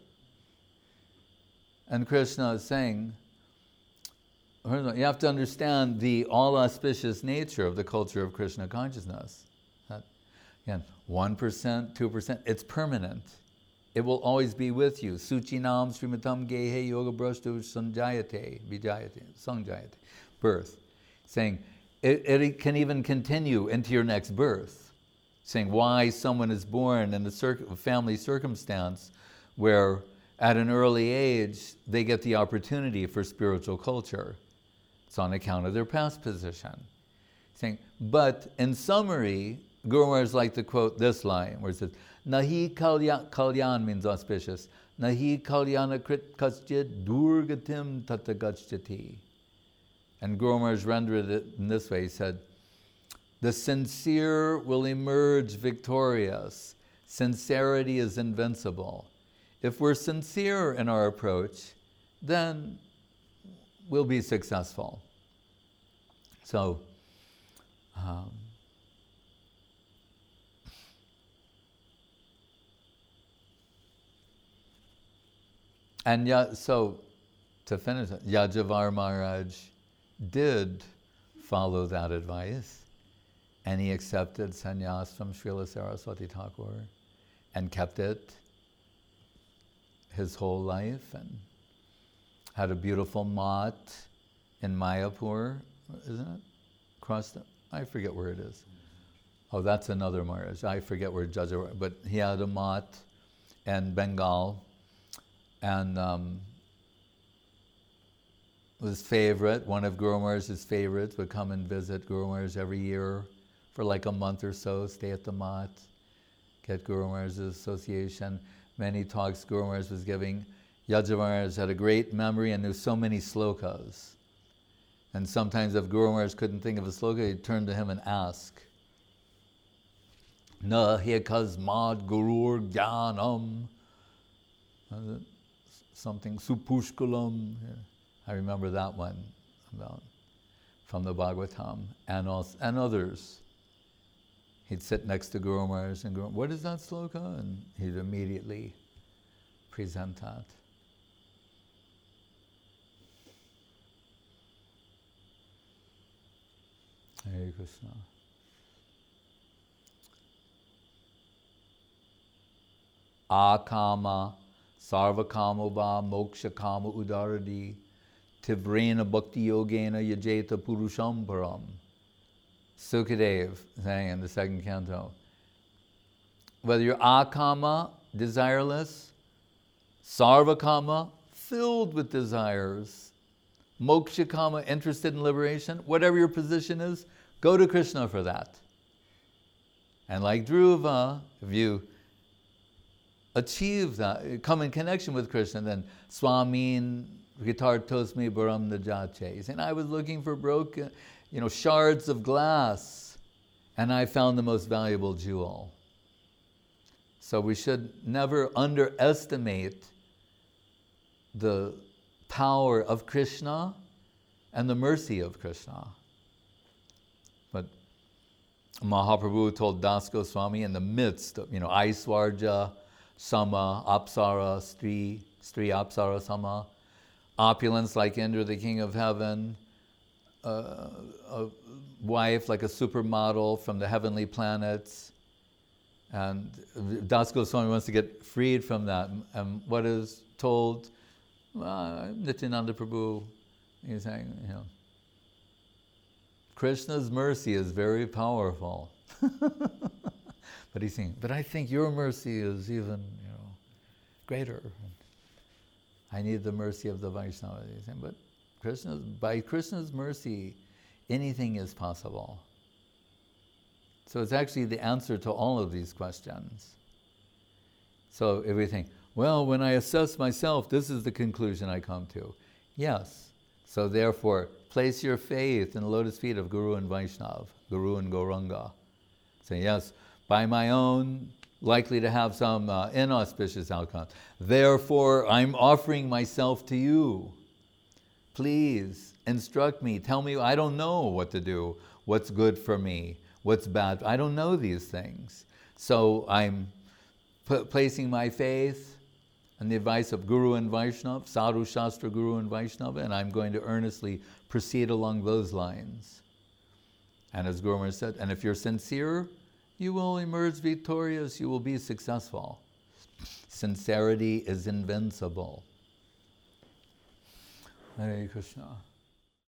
S1: And Krishna is saying, you have to understand the all-auspicious nature of the culture of Krishna consciousness. That, again, one percent, two percent, it's permanent. It will always be with you. Suchinam srimatam gehe yoga brashtu sanjayate, vijayate, sanjayate, birth. Saying, it, it can even continue into your next birth. Saying why someone is born in a cir- family circumstance where at an early age they get the opportunity for spiritual culture. It's on account of their past position. Saying, but in summary, Guru Maharaj like to quote this line where it says, Nahi kalyan, kalyan means auspicious. Nahi kalyana krit kaschid durgatim tatagachyati. And Guru Maharaj rendered it in this way. He said, the sincere will emerge victorious. Sincerity is invincible. If we're sincere in our approach, then we'll be successful. So, um, and yeah, so to finish it, Yajavar Maharaj did follow that advice, and he accepted sannyas from Srila Saraswati Thakur and kept it his whole life, and had a beautiful mott in Mayapur, isn't it? Across the, I forget where it is. Oh, that's another Maharaj. I forget where Jajavar, but he had a mott in Bengal, and um, his favorite, one of Guru Maharaj's favorites, would come and visit Guru Maharaj every year for like a month or so, stay at the mott. get Guru Maharaj's association. Many talks Guru Maharaj was giving. Yaja Maharaj had a great memory and knew so many slokas. And sometimes if Guru Maharaj couldn't think of a sloka, he'd turn to him and ask. Na he kasmad gurur jnanam. Something supushkulam. I remember that one about from the Bhagavatam and also, and others. He'd sit next to Guru Maharaj and go, what is that sloka? And he'd immediately present that. Hare Krishna. Akama, sarvakama va moksha kama udaradi, tivrena bhakti yogena yajeta purusham param. Sukadev saying in the second canto, whether you're akama, desireless, sarvakama, filled with desires, moksha kama, interested in liberation, whatever your position is, go to Krishna for that. And like Dhruva, if you achieve that, come in connection with Krishna, then Swamin Ritartosmi Baram Najache. He's saying, I was looking for broken, you know, shards of glass, and I found the most valuable jewel. So we should never underestimate the power of Krishna and the mercy of Krishna. But Mahaprabhu told Das Goswami in the midst of, you know, Aiswarja, Sama, Apsara, Stri, Stri Apsara Sama, opulence like Indra, the king of heaven, uh, a wife like a supermodel from the heavenly planets. And Das Goswami wants to get freed from that. And what is told, uh, Nityananda Prabhu, he's saying, you know, Krishna's mercy is very powerful. But he's saying, but I think your mercy is even, you know, greater. I need the mercy of the Vaishnava. He's saying, but Krishna's, by Krishna's mercy, anything is possible. So it's actually the answer to all of these questions. So if we think, well, when I assess myself, this is the conclusion I come to. Yes. So therefore, place your faith in the lotus feet of Guru and Vaishnava, Guru and Gauranga. Say, yes, by my own, likely to have some uh, inauspicious outcome. Therefore, I'm offering myself to you. Please instruct me. Tell me, I don't know what to do, what's good for me, what's bad. I don't know these things. So I'm p- placing my faith in the advice of Guru and Vaishnava, Sadhu Shastra Guru and Vaishnava, and I'm going to earnestly proceed along those lines. And as Guru Maharaj said, and if you're sincere, you will emerge victorious, you will be successful. Sincerity is invincible. Hare Krishna.